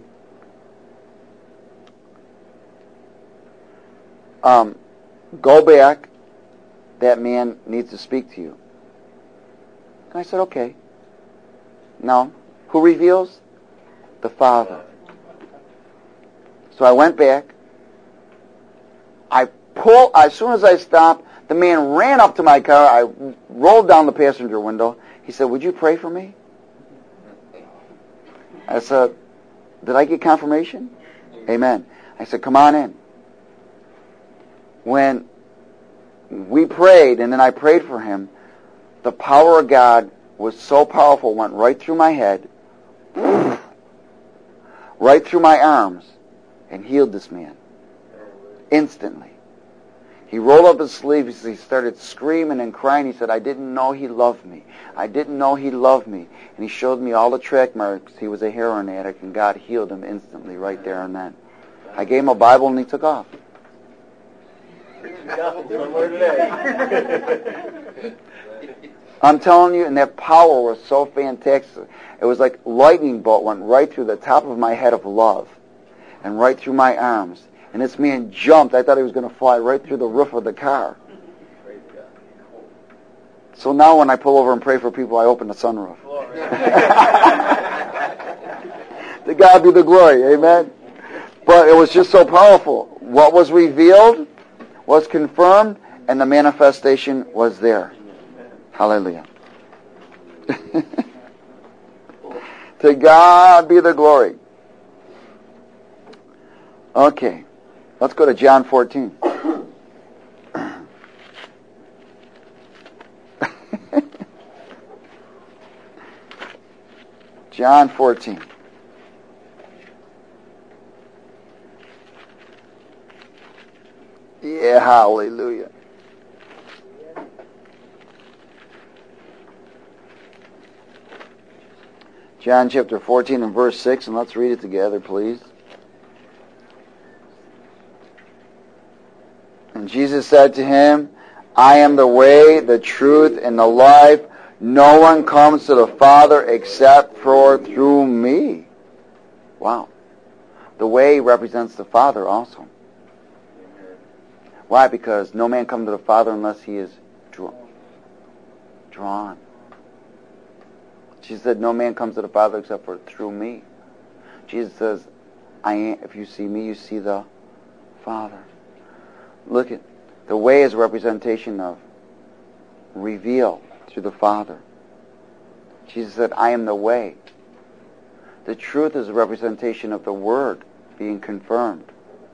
um, go back, that man needs to speak to you. And I said, okay. Now, who reveals? The Father. So I went back. I pulled, as soon as I stopped, the man ran up to my car. I rolled down the passenger window. He said, would you pray for me? I said, did I get confirmation? Amen. I said, come on in. When we prayed, and then I prayed for him, the power of God was so powerful, went right through my head, right through my arms, and healed this man. Instantly. He rolled up his sleeves, he started screaming and crying. He said, I didn't know he loved me. I didn't know he loved me. And he showed me all the track marks. He was a heroin addict, and God healed him instantly right there and then. I gave him a Bible, and he took off. I'm telling you, and that power was so fantastic. It was like lightning bolt went right through the top of my head of love and right through my arms. And this man jumped. I thought he was going to fly right through the roof of the car. So now when I pull over and pray for people, I open the sunroof. To God be the glory. Amen. But it was just so powerful. What was revealed was confirmed, and the manifestation was there. Hallelujah. To God be the glory. Okay. Let's go to John fourteen. John fourteen. Yeah, hallelujah. John chapter fourteen and verse six, and let's read it together, please. And Jesus said to him, I am the way, the truth, and the life. No one comes to the Father except for through me. Wow. The way represents the Father also. Why? Because no man comes to the Father unless he is drawn. Jesus said, no man comes to the Father except for through me. Jesus says, I am, if you see me, you see the Father. Look at, the way is a representation of reveal through the Father. Jesus said, I am the way. The truth is a representation of the Word being confirmed.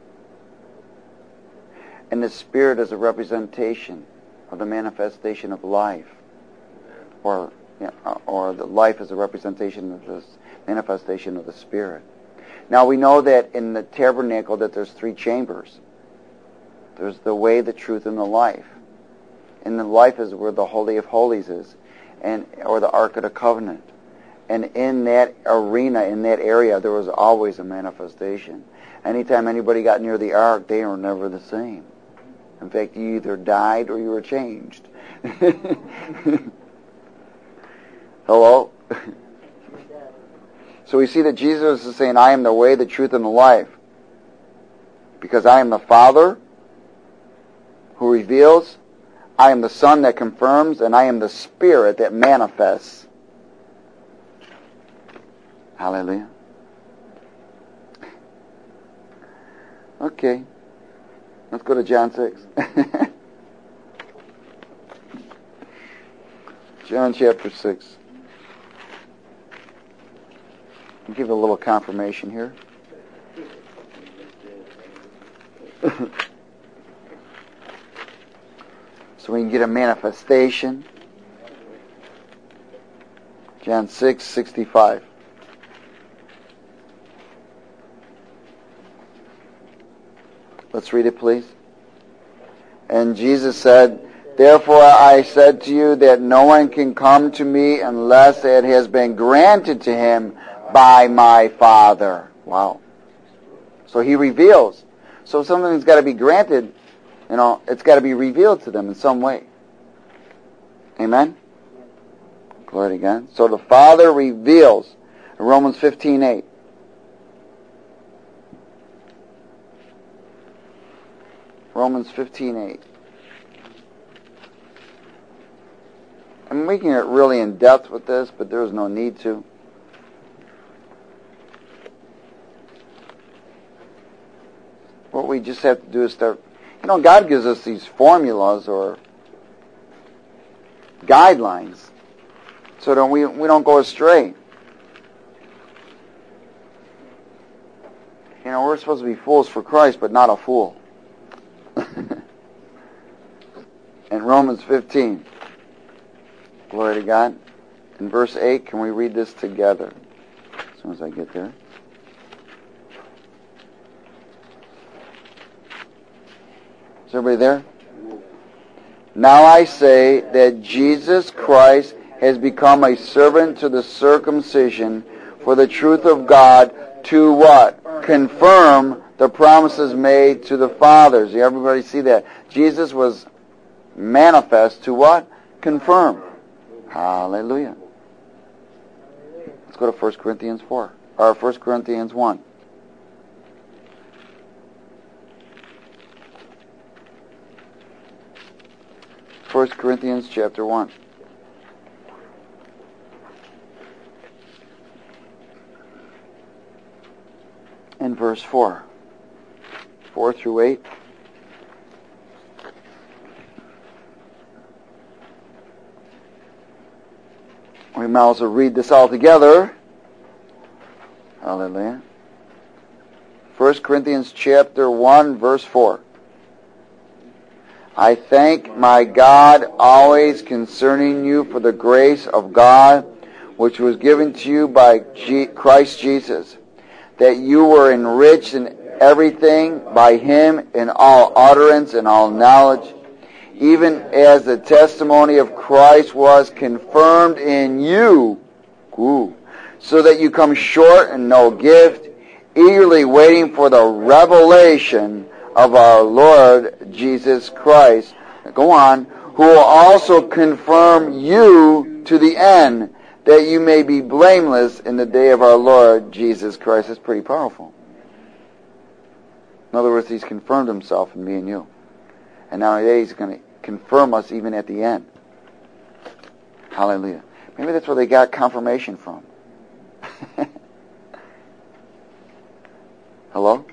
And the Spirit is a representation of the manifestation of life. Or, you know, or the life is a representation of the manifestation of the Spirit. Now we know that in the tabernacle that there's three chambers. There's the way, the truth, and the life. And the life is where the Holy of Holies is, and or the Ark of the Covenant. And in that arena, in that area, there was always a manifestation. Anytime anybody got near the ark, they were never the same. In fact, you either died or you were changed. Hello? So we see that Jesus is saying, I am the way, the truth, and the life. Because I am the Father who reveals, I am the Son that confirms, and I am the Spirit that manifests. Hallelujah. Okay. Let's go to John six. John chapter six. I'll give a little confirmation here. So we can get a manifestation. John six sixty-five. Let's read it, please. And Jesus said, therefore I said to you that no one can come to me unless it has been granted to him by my Father. Wow. So he reveals. So if something's got to be granted, you know, it's got to be revealed to them in some way. Amen? Glory to God. So the Father reveals. Romans fifteen eight. Romans fifteen eight. I'm making it really in depth with this, but there's no need to. What we just have to do is start, you know, God gives us these formulas or guidelines so that we, we don't go astray. You know, we're supposed to be fools for Christ, but not a fool. In Romans fifteen, glory to God. In verse eight, can we read this together? As soon as I get there. Is everybody there? Now I say that Jesus Christ has become a servant to the circumcision for the truth of God to what? Confirm the promises made to the fathers. Everybody see that? Jesus was manifest to what? Confirm. Hallelujah. Let's go to First Corinthians four. Or First Corinthians one. First Corinthians chapter one. And verse four. Four through eight. We might also read this all together. Hallelujah. First Corinthians chapter one, verse four. I thank my God always concerning you for the grace of God which was given to you by G- Christ Jesus, that you were enriched in everything by him in all utterance and all knowledge, even as the testimony of Christ was confirmed in you, ooh, so that you come short in no gift, eagerly waiting for the revelation of our Lord Jesus Christ. Go on. Who will also confirm you to the end, that you may be blameless in the day of our Lord Jesus Christ. That's pretty powerful. In other words, he's confirmed himself in me and you. And now he's going to confirm us even at the end. Hallelujah. Maybe that's where they got confirmation from. Hello?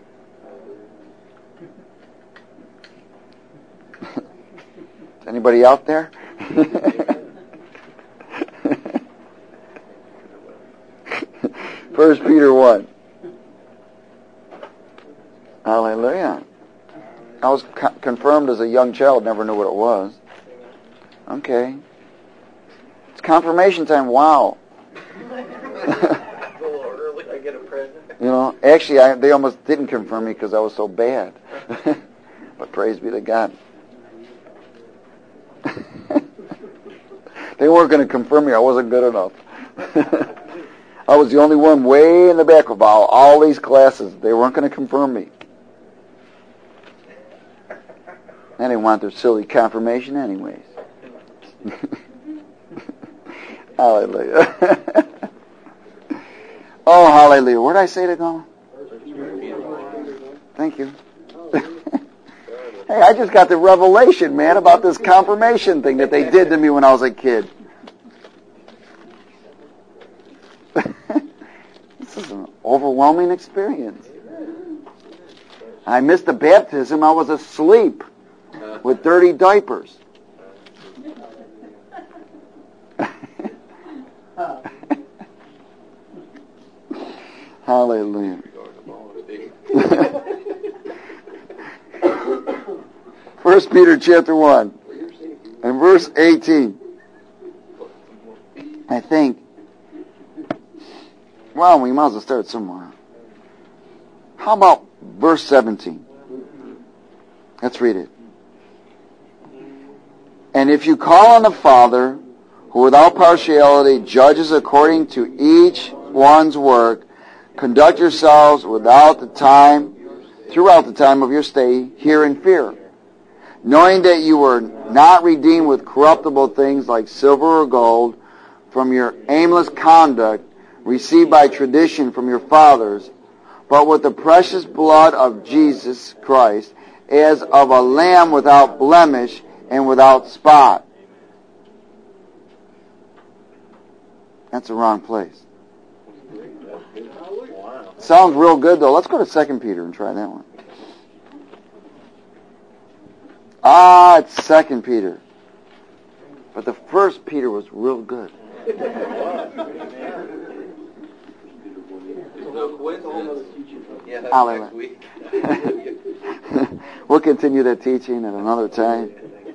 Is anybody out there? First Peter one. Hallelujah. I was co- confirmed as a young child, never knew what it was. Okay. It's confirmation time. Wow. You know, actually, I, they almost didn't confirm me because I was so bad. But praise be to God. They weren't going to confirm me. I wasn't good enough. I was the only one way in the back of all, all these classes. They weren't going to confirm me. They didn't want their silly confirmation anyways. Hallelujah. Oh, hallelujah. Where did I say to go? Thank you. Hey, I just got the revelation, man, about this confirmation thing that they did to me when I was a kid. This is an overwhelming experience. I missed the baptism. I was asleep with dirty diapers. Hallelujah. First Peter chapter one and verse eighteen. I think. Well, we might as well start somewhere. How about verse seventeen? Let's read it. And if you call on the Father, who without partiality judges according to each one's work, conduct yourselves without the time, throughout the time of your stay here in fear, knowing that you were not redeemed with corruptible things like silver or gold from your aimless conduct received by tradition from your fathers, but with the precious blood of Jesus Christ, as of a lamb without blemish and without spot. That's the wrong place. Sounds real good, though. Let's go to Second Peter and try that one. Ah, it's Second Peter. But the First Peter was real good. Hallelujah. We'll continue that teaching at another time.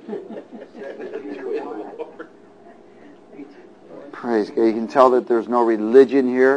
Praise God. You can tell that there's no religion here.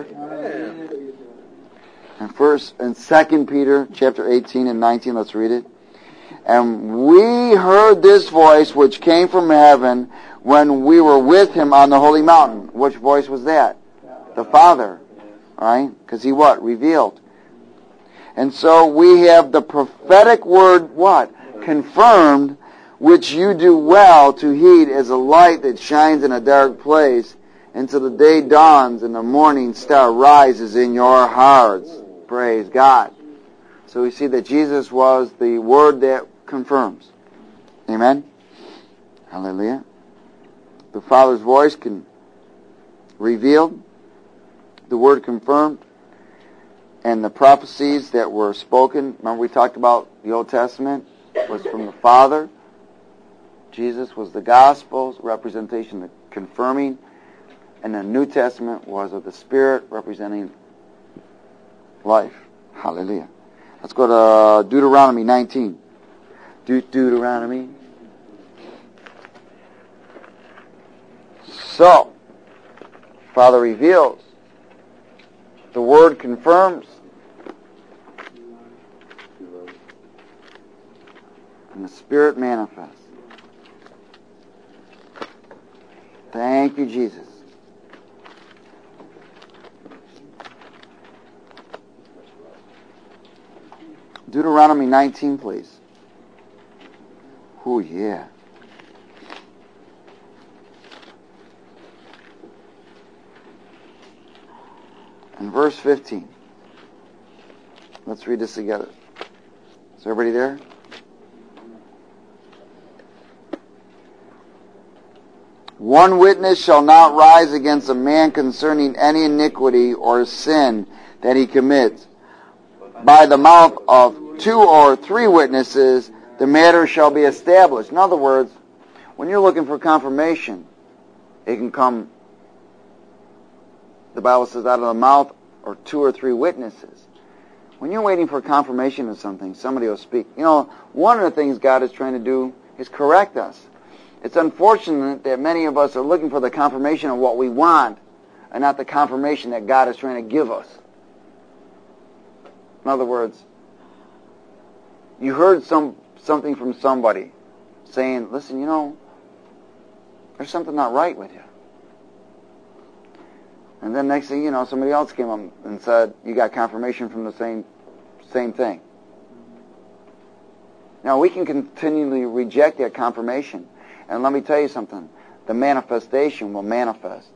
And first and Second Peter chapter eighteen and nineteen, let's read it. And we heard this voice which came from heaven when we were with him on the holy mountain. Which voice was that? The Father. Right? Because he what? Revealed. And so we have the prophetic word what? Confirmed, which you do well to heed as a light that shines in a dark place until the day dawns and the morning star rises in your hearts. Praise God. So we see that Jesus was the word that confirms. Amen? Hallelujah. The Father's voice can revealed, the word confirmed, and the prophecies that were spoken. Remember we talked about the Old Testament was from the Father. Jesus was the Gospels, representation of confirming. And the New Testament was of the Spirit, representing life. Hallelujah. Let's go to Deuteronomy nineteen. De- Deuteronomy. So, Father reveals. The Word confirms. And the Spirit manifests. Thank you, Jesus. Deuteronomy nineteen, please. Oh, yeah. And verse fifteen. Let's read this together. Is everybody there? One witness shall not rise against a man concerning any iniquity or sin that he commits. By the mouth of two or three witnesses, the matter shall be established. In other words, when you're looking for confirmation, it can come, the Bible says, out of the mouth or two or three witnesses. When you're waiting for confirmation of something, somebody will speak. You know, one of the things God is trying to do is correct us. It's unfortunate that many of us are looking for the confirmation of what we want and not the confirmation that God is trying to give us. In other words, you heard some something from somebody saying, listen, you know, there's something not right with you. And then next thing you know, somebody else came up and said, you got confirmation from the same same thing. Now, we can continually reject that confirmation. And let me tell you something. The manifestation will manifest.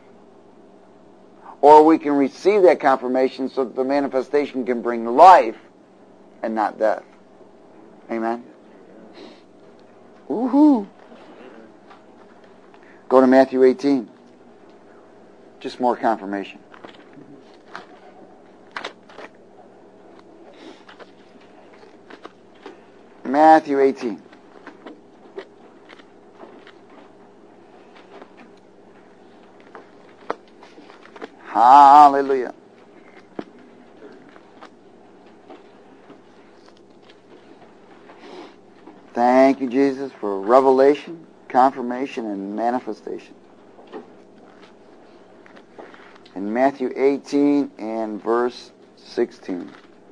Or we can receive that confirmation so that the manifestation can bring life and not death. Amen? Woohoo! Go to Matthew eighteen. Just more confirmation. Matthew eighteen. Hallelujah. Thank you, Jesus, for revelation, confirmation, and manifestation. In Matthew eighteen and verse sixteen.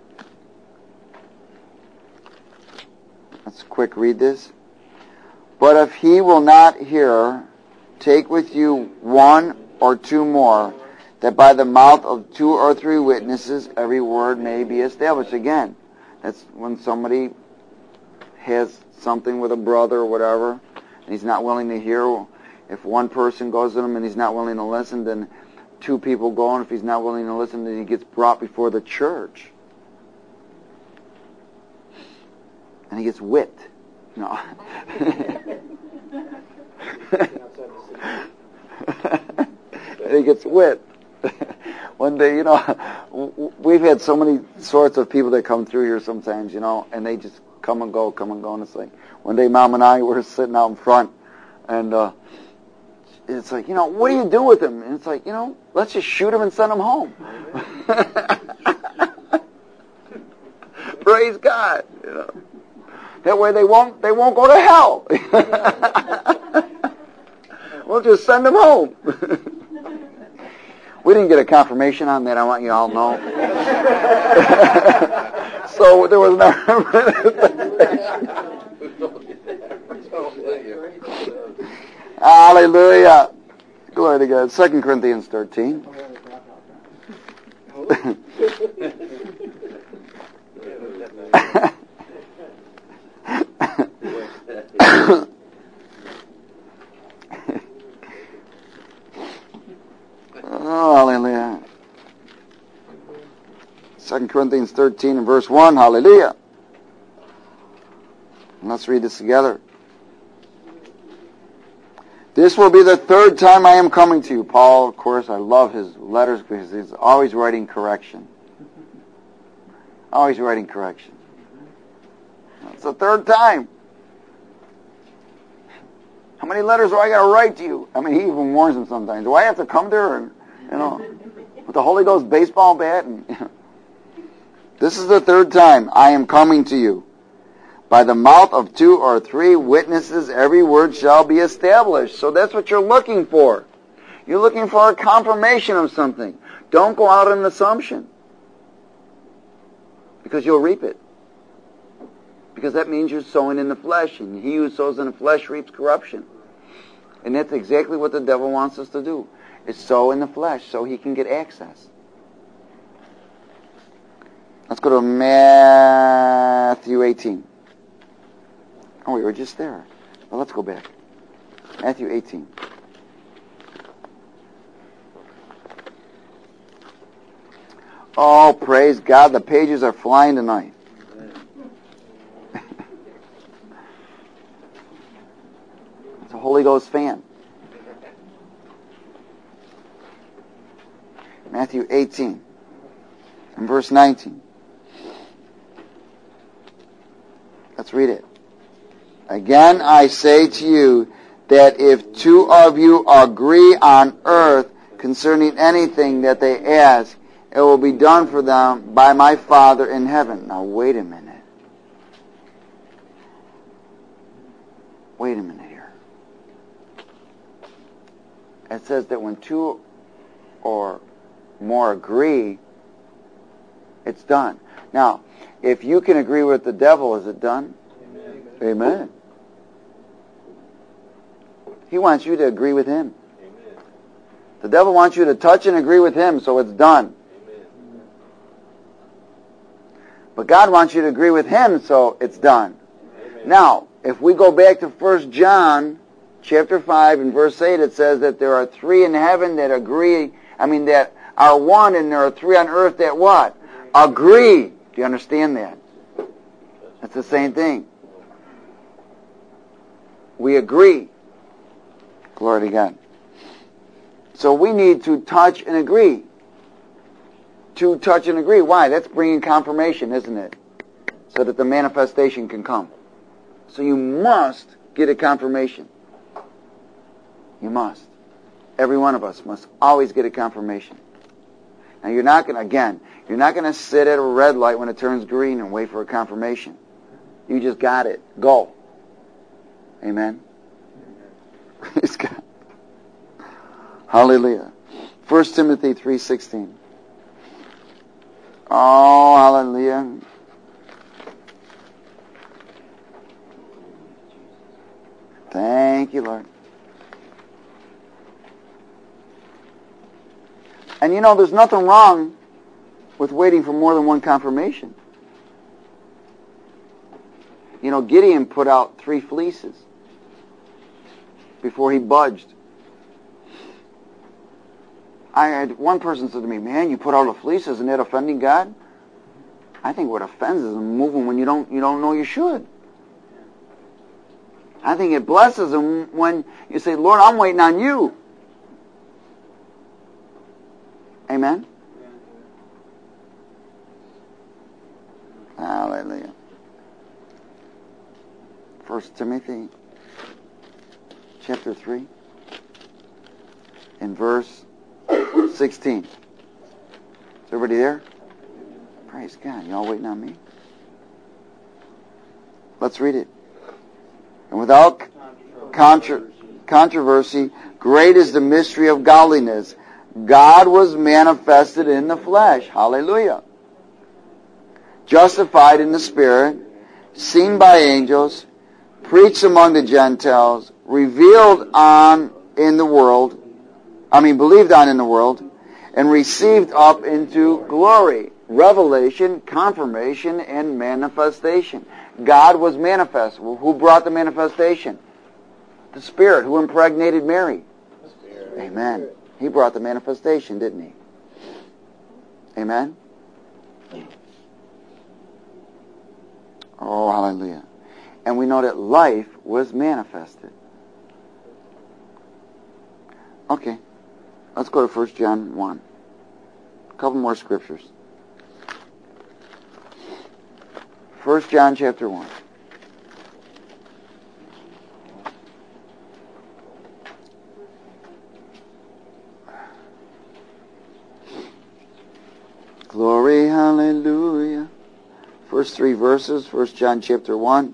Let's quick read this. But if he will not hear, take with you one or two more, that by the mouth of two or three witnesses every word may be established. Again, that's when somebody has something with a brother or whatever, and he's not willing to hear. If one person goes to him and he's not willing to listen, then two people go, and if he's not willing to listen, then he gets brought before the church. And he gets whipped. No. And he gets whipped. One day, you know, we've had so many sorts of people that come through here sometimes, you know, and they just come and go, come and go, and it's like, one day Mom and I were sitting out in front, and uh, it's like, you know, what do you do with him? And it's like, you know, let's just shoot him and send him home. Praise God, you know. That way they won't they won't go to hell. We'll just send them home. We didn't get a confirmation on that, I want you all to know. So there was no Hallelujah. Glory to God. Second Corinthians thirteen. Oh, hallelujah. Second Corinthians thirteen and verse one, hallelujah. Let's read this together. This will be the third time I am coming to you. Paul, of course, I love his letters because he's always writing correction. Always writing correction. It's the third time. How many letters do I got to write to you? I mean, he even warns them sometimes. Do I have to come there and, you know, with the Holy Ghost baseball bat? And, you know. This is the third time I am coming to you. By the mouth of two or three witnesses, every word shall be established. So that's what you're looking for. You're looking for a confirmation of something. Don't go out on an assumption, because you'll reap it. Because that means you're sowing in the flesh, and he who sows in the flesh reaps corruption. And that's exactly what the devil wants us to do, is sow in the flesh so he can get access. Let's go to Matthew eighteen. Oh, we were just there. Well, let's go back. Matthew eighteen. Oh, praise God, the pages are flying tonight. It's a Holy Ghost fan. Matthew eighteen and verse nineteen. Let's read it. Again, I say to you that if two of you agree on earth concerning anything that they ask, it will be done for them by my Father in heaven. Now, wait a minute. Wait a minute here. It says that when two or more agree, it's done. Now, if you can agree with the devil, is it done? Amen. Amen. He wants you to agree with him. Amen. The devil wants you to touch and agree with him, so it's done. Amen. But God wants you to agree with him, so it's done. Amen. Now, if we go back to First John chapter five and verse eight, it says that there are three in heaven that agree, I mean that are one, and there are three on earth that what? Agree. Do you understand that? That's the same thing. We agree. Glory to God. So we need to touch and agree. To touch and agree. Why? That's bringing confirmation, isn't it? So that the manifestation can come. So you must get a confirmation. You must. Every one of us must always get a confirmation. Now you're not going to, again, you're not going to sit at a red light when it turns green and wait for a confirmation. You just got it. Go. Amen. Praise God. Hallelujah. First Timothy three sixteen. Oh, hallelujah. Thank you, Lord. And you know, there's nothing wrong with waiting for more than one confirmation. You know, Gideon put out three fleeces before he budged. I had one person said to me, "Man, you put out a fleece, isn't that offending God?" I think what offends is moving when you don't you don't know you should. I think it blesses him when you say, "Lord, I'm waiting on you." Amen? Hallelujah. First Timothy chapter three and verse sixteen. Is everybody there? Praise God. Y'all waiting on me? Let's read it. And without contro- controversy, great is the mystery of godliness. God was manifested in the flesh. Hallelujah. Justified in the Spirit, seen by angels, preached among the Gentiles, revealed on in the world, I mean believed on in the world, and received up into glory. Revelation, confirmation, and manifestation. God was manifest. Well, who brought the manifestation? The Spirit. Who impregnated Mary? The Spirit. Amen. He brought the manifestation, didn't he? Amen? Oh, hallelujah. And we know that life was manifested. Okay. Let's go to First John one. A couple more scriptures. First John chapter one. Glory, hallelujah. First three verses, First John chapter one.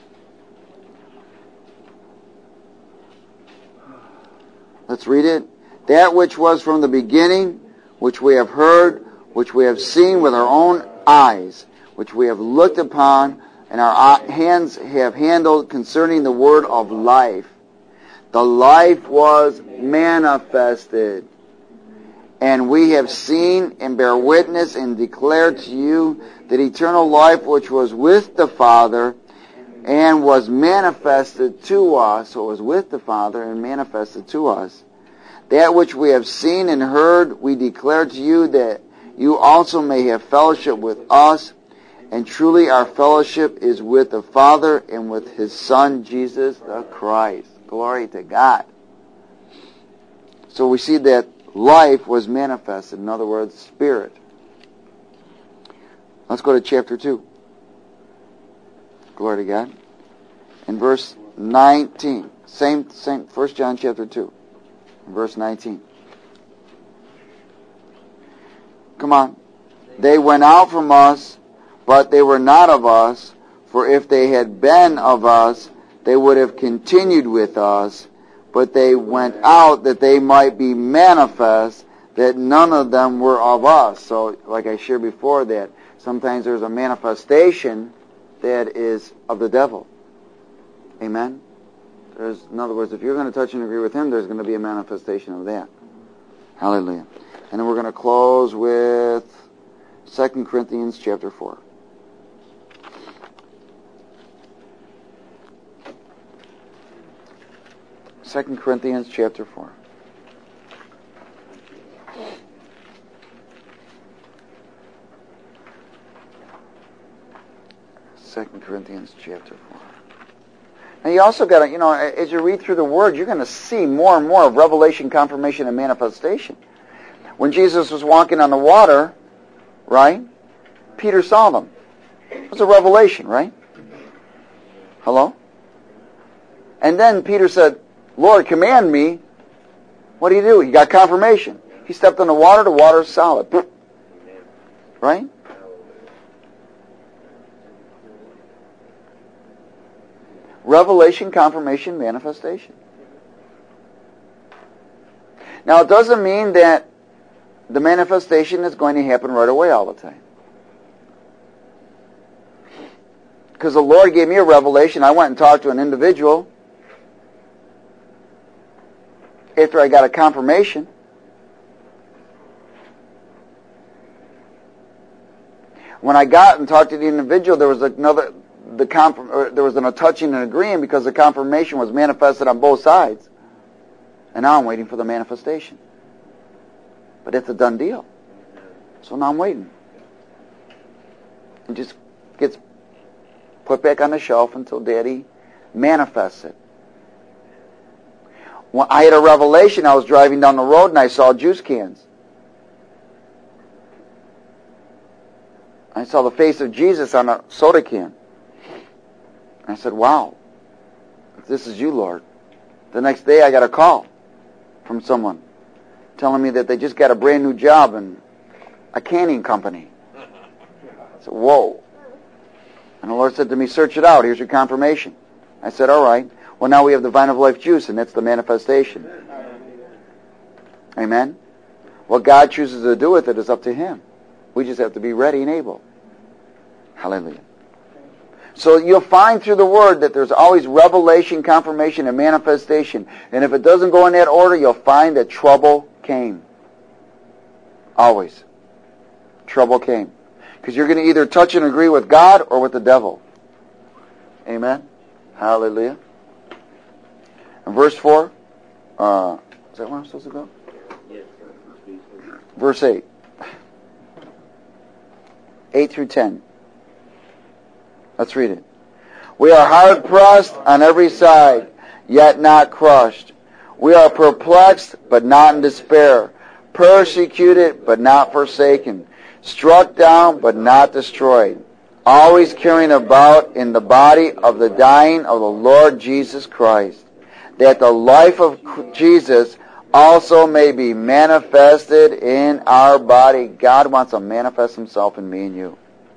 Let's read it. That which was from the beginning, which we have heard, which we have seen with our own eyes, which we have looked upon, and our hands have handled concerning the word of life. The life was manifested, and we have seen and bear witness and declare to you that eternal life which was with the Father and was manifested to us, so it was with the Father and manifested to us. That which we have seen and heard, we declare to you that you also may have fellowship with us. And truly our fellowship is with the Father and with His Son, Jesus the Christ. Glory to God. So we see that life was manifested. In other words, Spirit. Let's go to chapter two. Glory to God. In verse nineteen. Same, same, First John chapter two. Verse nineteen. Come on. They went out from us, but they were not of us. For if they had been of us, they would have continued with us. But they went out that they might be manifest that none of them were of us. So, like I shared before, that sometimes there's a manifestation that is of the devil. Amen? There's, in other words, if you're going to touch and agree with him, there's going to be a manifestation of that. Hallelujah. And then we're going to close with Second Corinthians chapter four. Second Corinthians chapter four. Second Corinthians chapter four. Now you also got to, you know, as you read through the Word, you're going to see more and more of revelation, confirmation, and manifestation. When Jesus was walking on the water, right, Peter saw them. It was a revelation, right? Hello? And then Peter said, Lord, command me. What do you do? He got confirmation. He stepped on the water, the water is solid. Right? Revelation, confirmation, manifestation. Now, it doesn't mean that the manifestation is going to happen right away all the time. Because the Lord gave me a revelation. I went and talked to an individual after I got a confirmation. When I got and talked to the individual, there was another, the confirm, there was an, a touching and agreeing because the confirmation was manifested on both sides. And now I'm waiting for the manifestation. But it's a done deal. So now I'm waiting. It just gets put back on the shelf until Daddy manifests it. When I had a revelation, I was driving down the road and I saw juice cans. I saw the face of Jesus on a soda can. I said, wow, if this is you, Lord. The next day I got a call from someone telling me that they just got a brand new job in a canning company. I said, whoa. And the Lord said to me, search it out. Here's your confirmation. I said, all right. Well, now we have the Vine of Life juice, and that's the manifestation. Amen? What God chooses to do with it is up to Him. We just have to be ready and able. Hallelujah. So you'll find through the Word that there's always revelation, confirmation, and manifestation. And if it doesn't go in that order, you'll find that trouble came. Always. Trouble came. Because you're going to either touch and agree with God or with the devil. Amen? Hallelujah. And verse four. Uh, is that where I'm supposed to go? Yes. Verse eight. eight through ten. Let's read it. We are hard pressed on every side, yet not crushed. We are perplexed, but not in despair. Persecuted, but not forsaken. Struck down, but not destroyed. Always carrying about in the body of the dying of the Lord Jesus Christ, that the life of Jesus also may be manifested in our body. God wants to manifest Himself in me and you.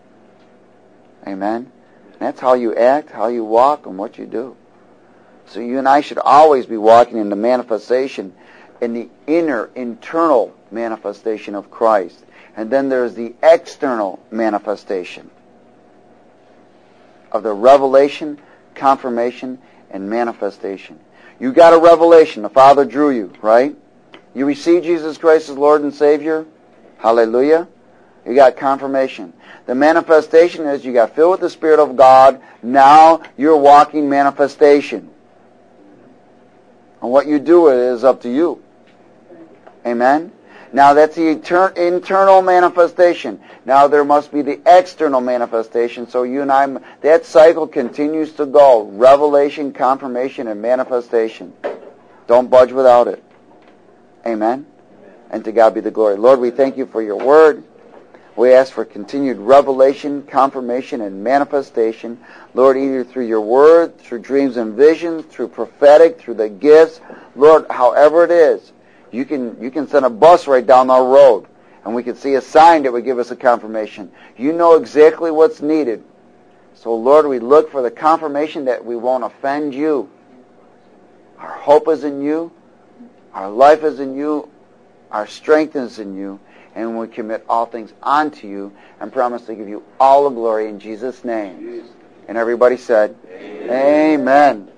Amen? That's how you act, how you walk, and what you do. So you and I should always be walking in the manifestation, in the inner, internal manifestation of Christ. And then there's the external manifestation of the revelation, confirmation, and manifestation. You got a revelation. The Father drew you, right? You received Jesus Christ as Lord and Savior. Hallelujah. You got confirmation. The manifestation is you got filled with the Spirit of God. Now you're walking manifestation. And what you do with it is up to you. Amen? Now that's the etern- internal manifestation. Now there must be the external manifestation. So you and I, that cycle continues to go. Revelation, confirmation, and manifestation. Don't budge without it. Amen? And to God be the glory. Lord, we thank you for your word. We ask for continued revelation, confirmation, and manifestation. Lord, either through your word, through dreams and visions, through prophetic, through the gifts. Lord, however it is, you can you can send a bus right down our road, and we can see a sign that would give us a confirmation. You know exactly what's needed. So, Lord, we look for the confirmation that we won't offend you. Our hope is in you. Our life is in you. Our strength is in you. And we commit all things unto you and promise to give you all the glory in Jesus' name. And everybody said, Amen. Amen.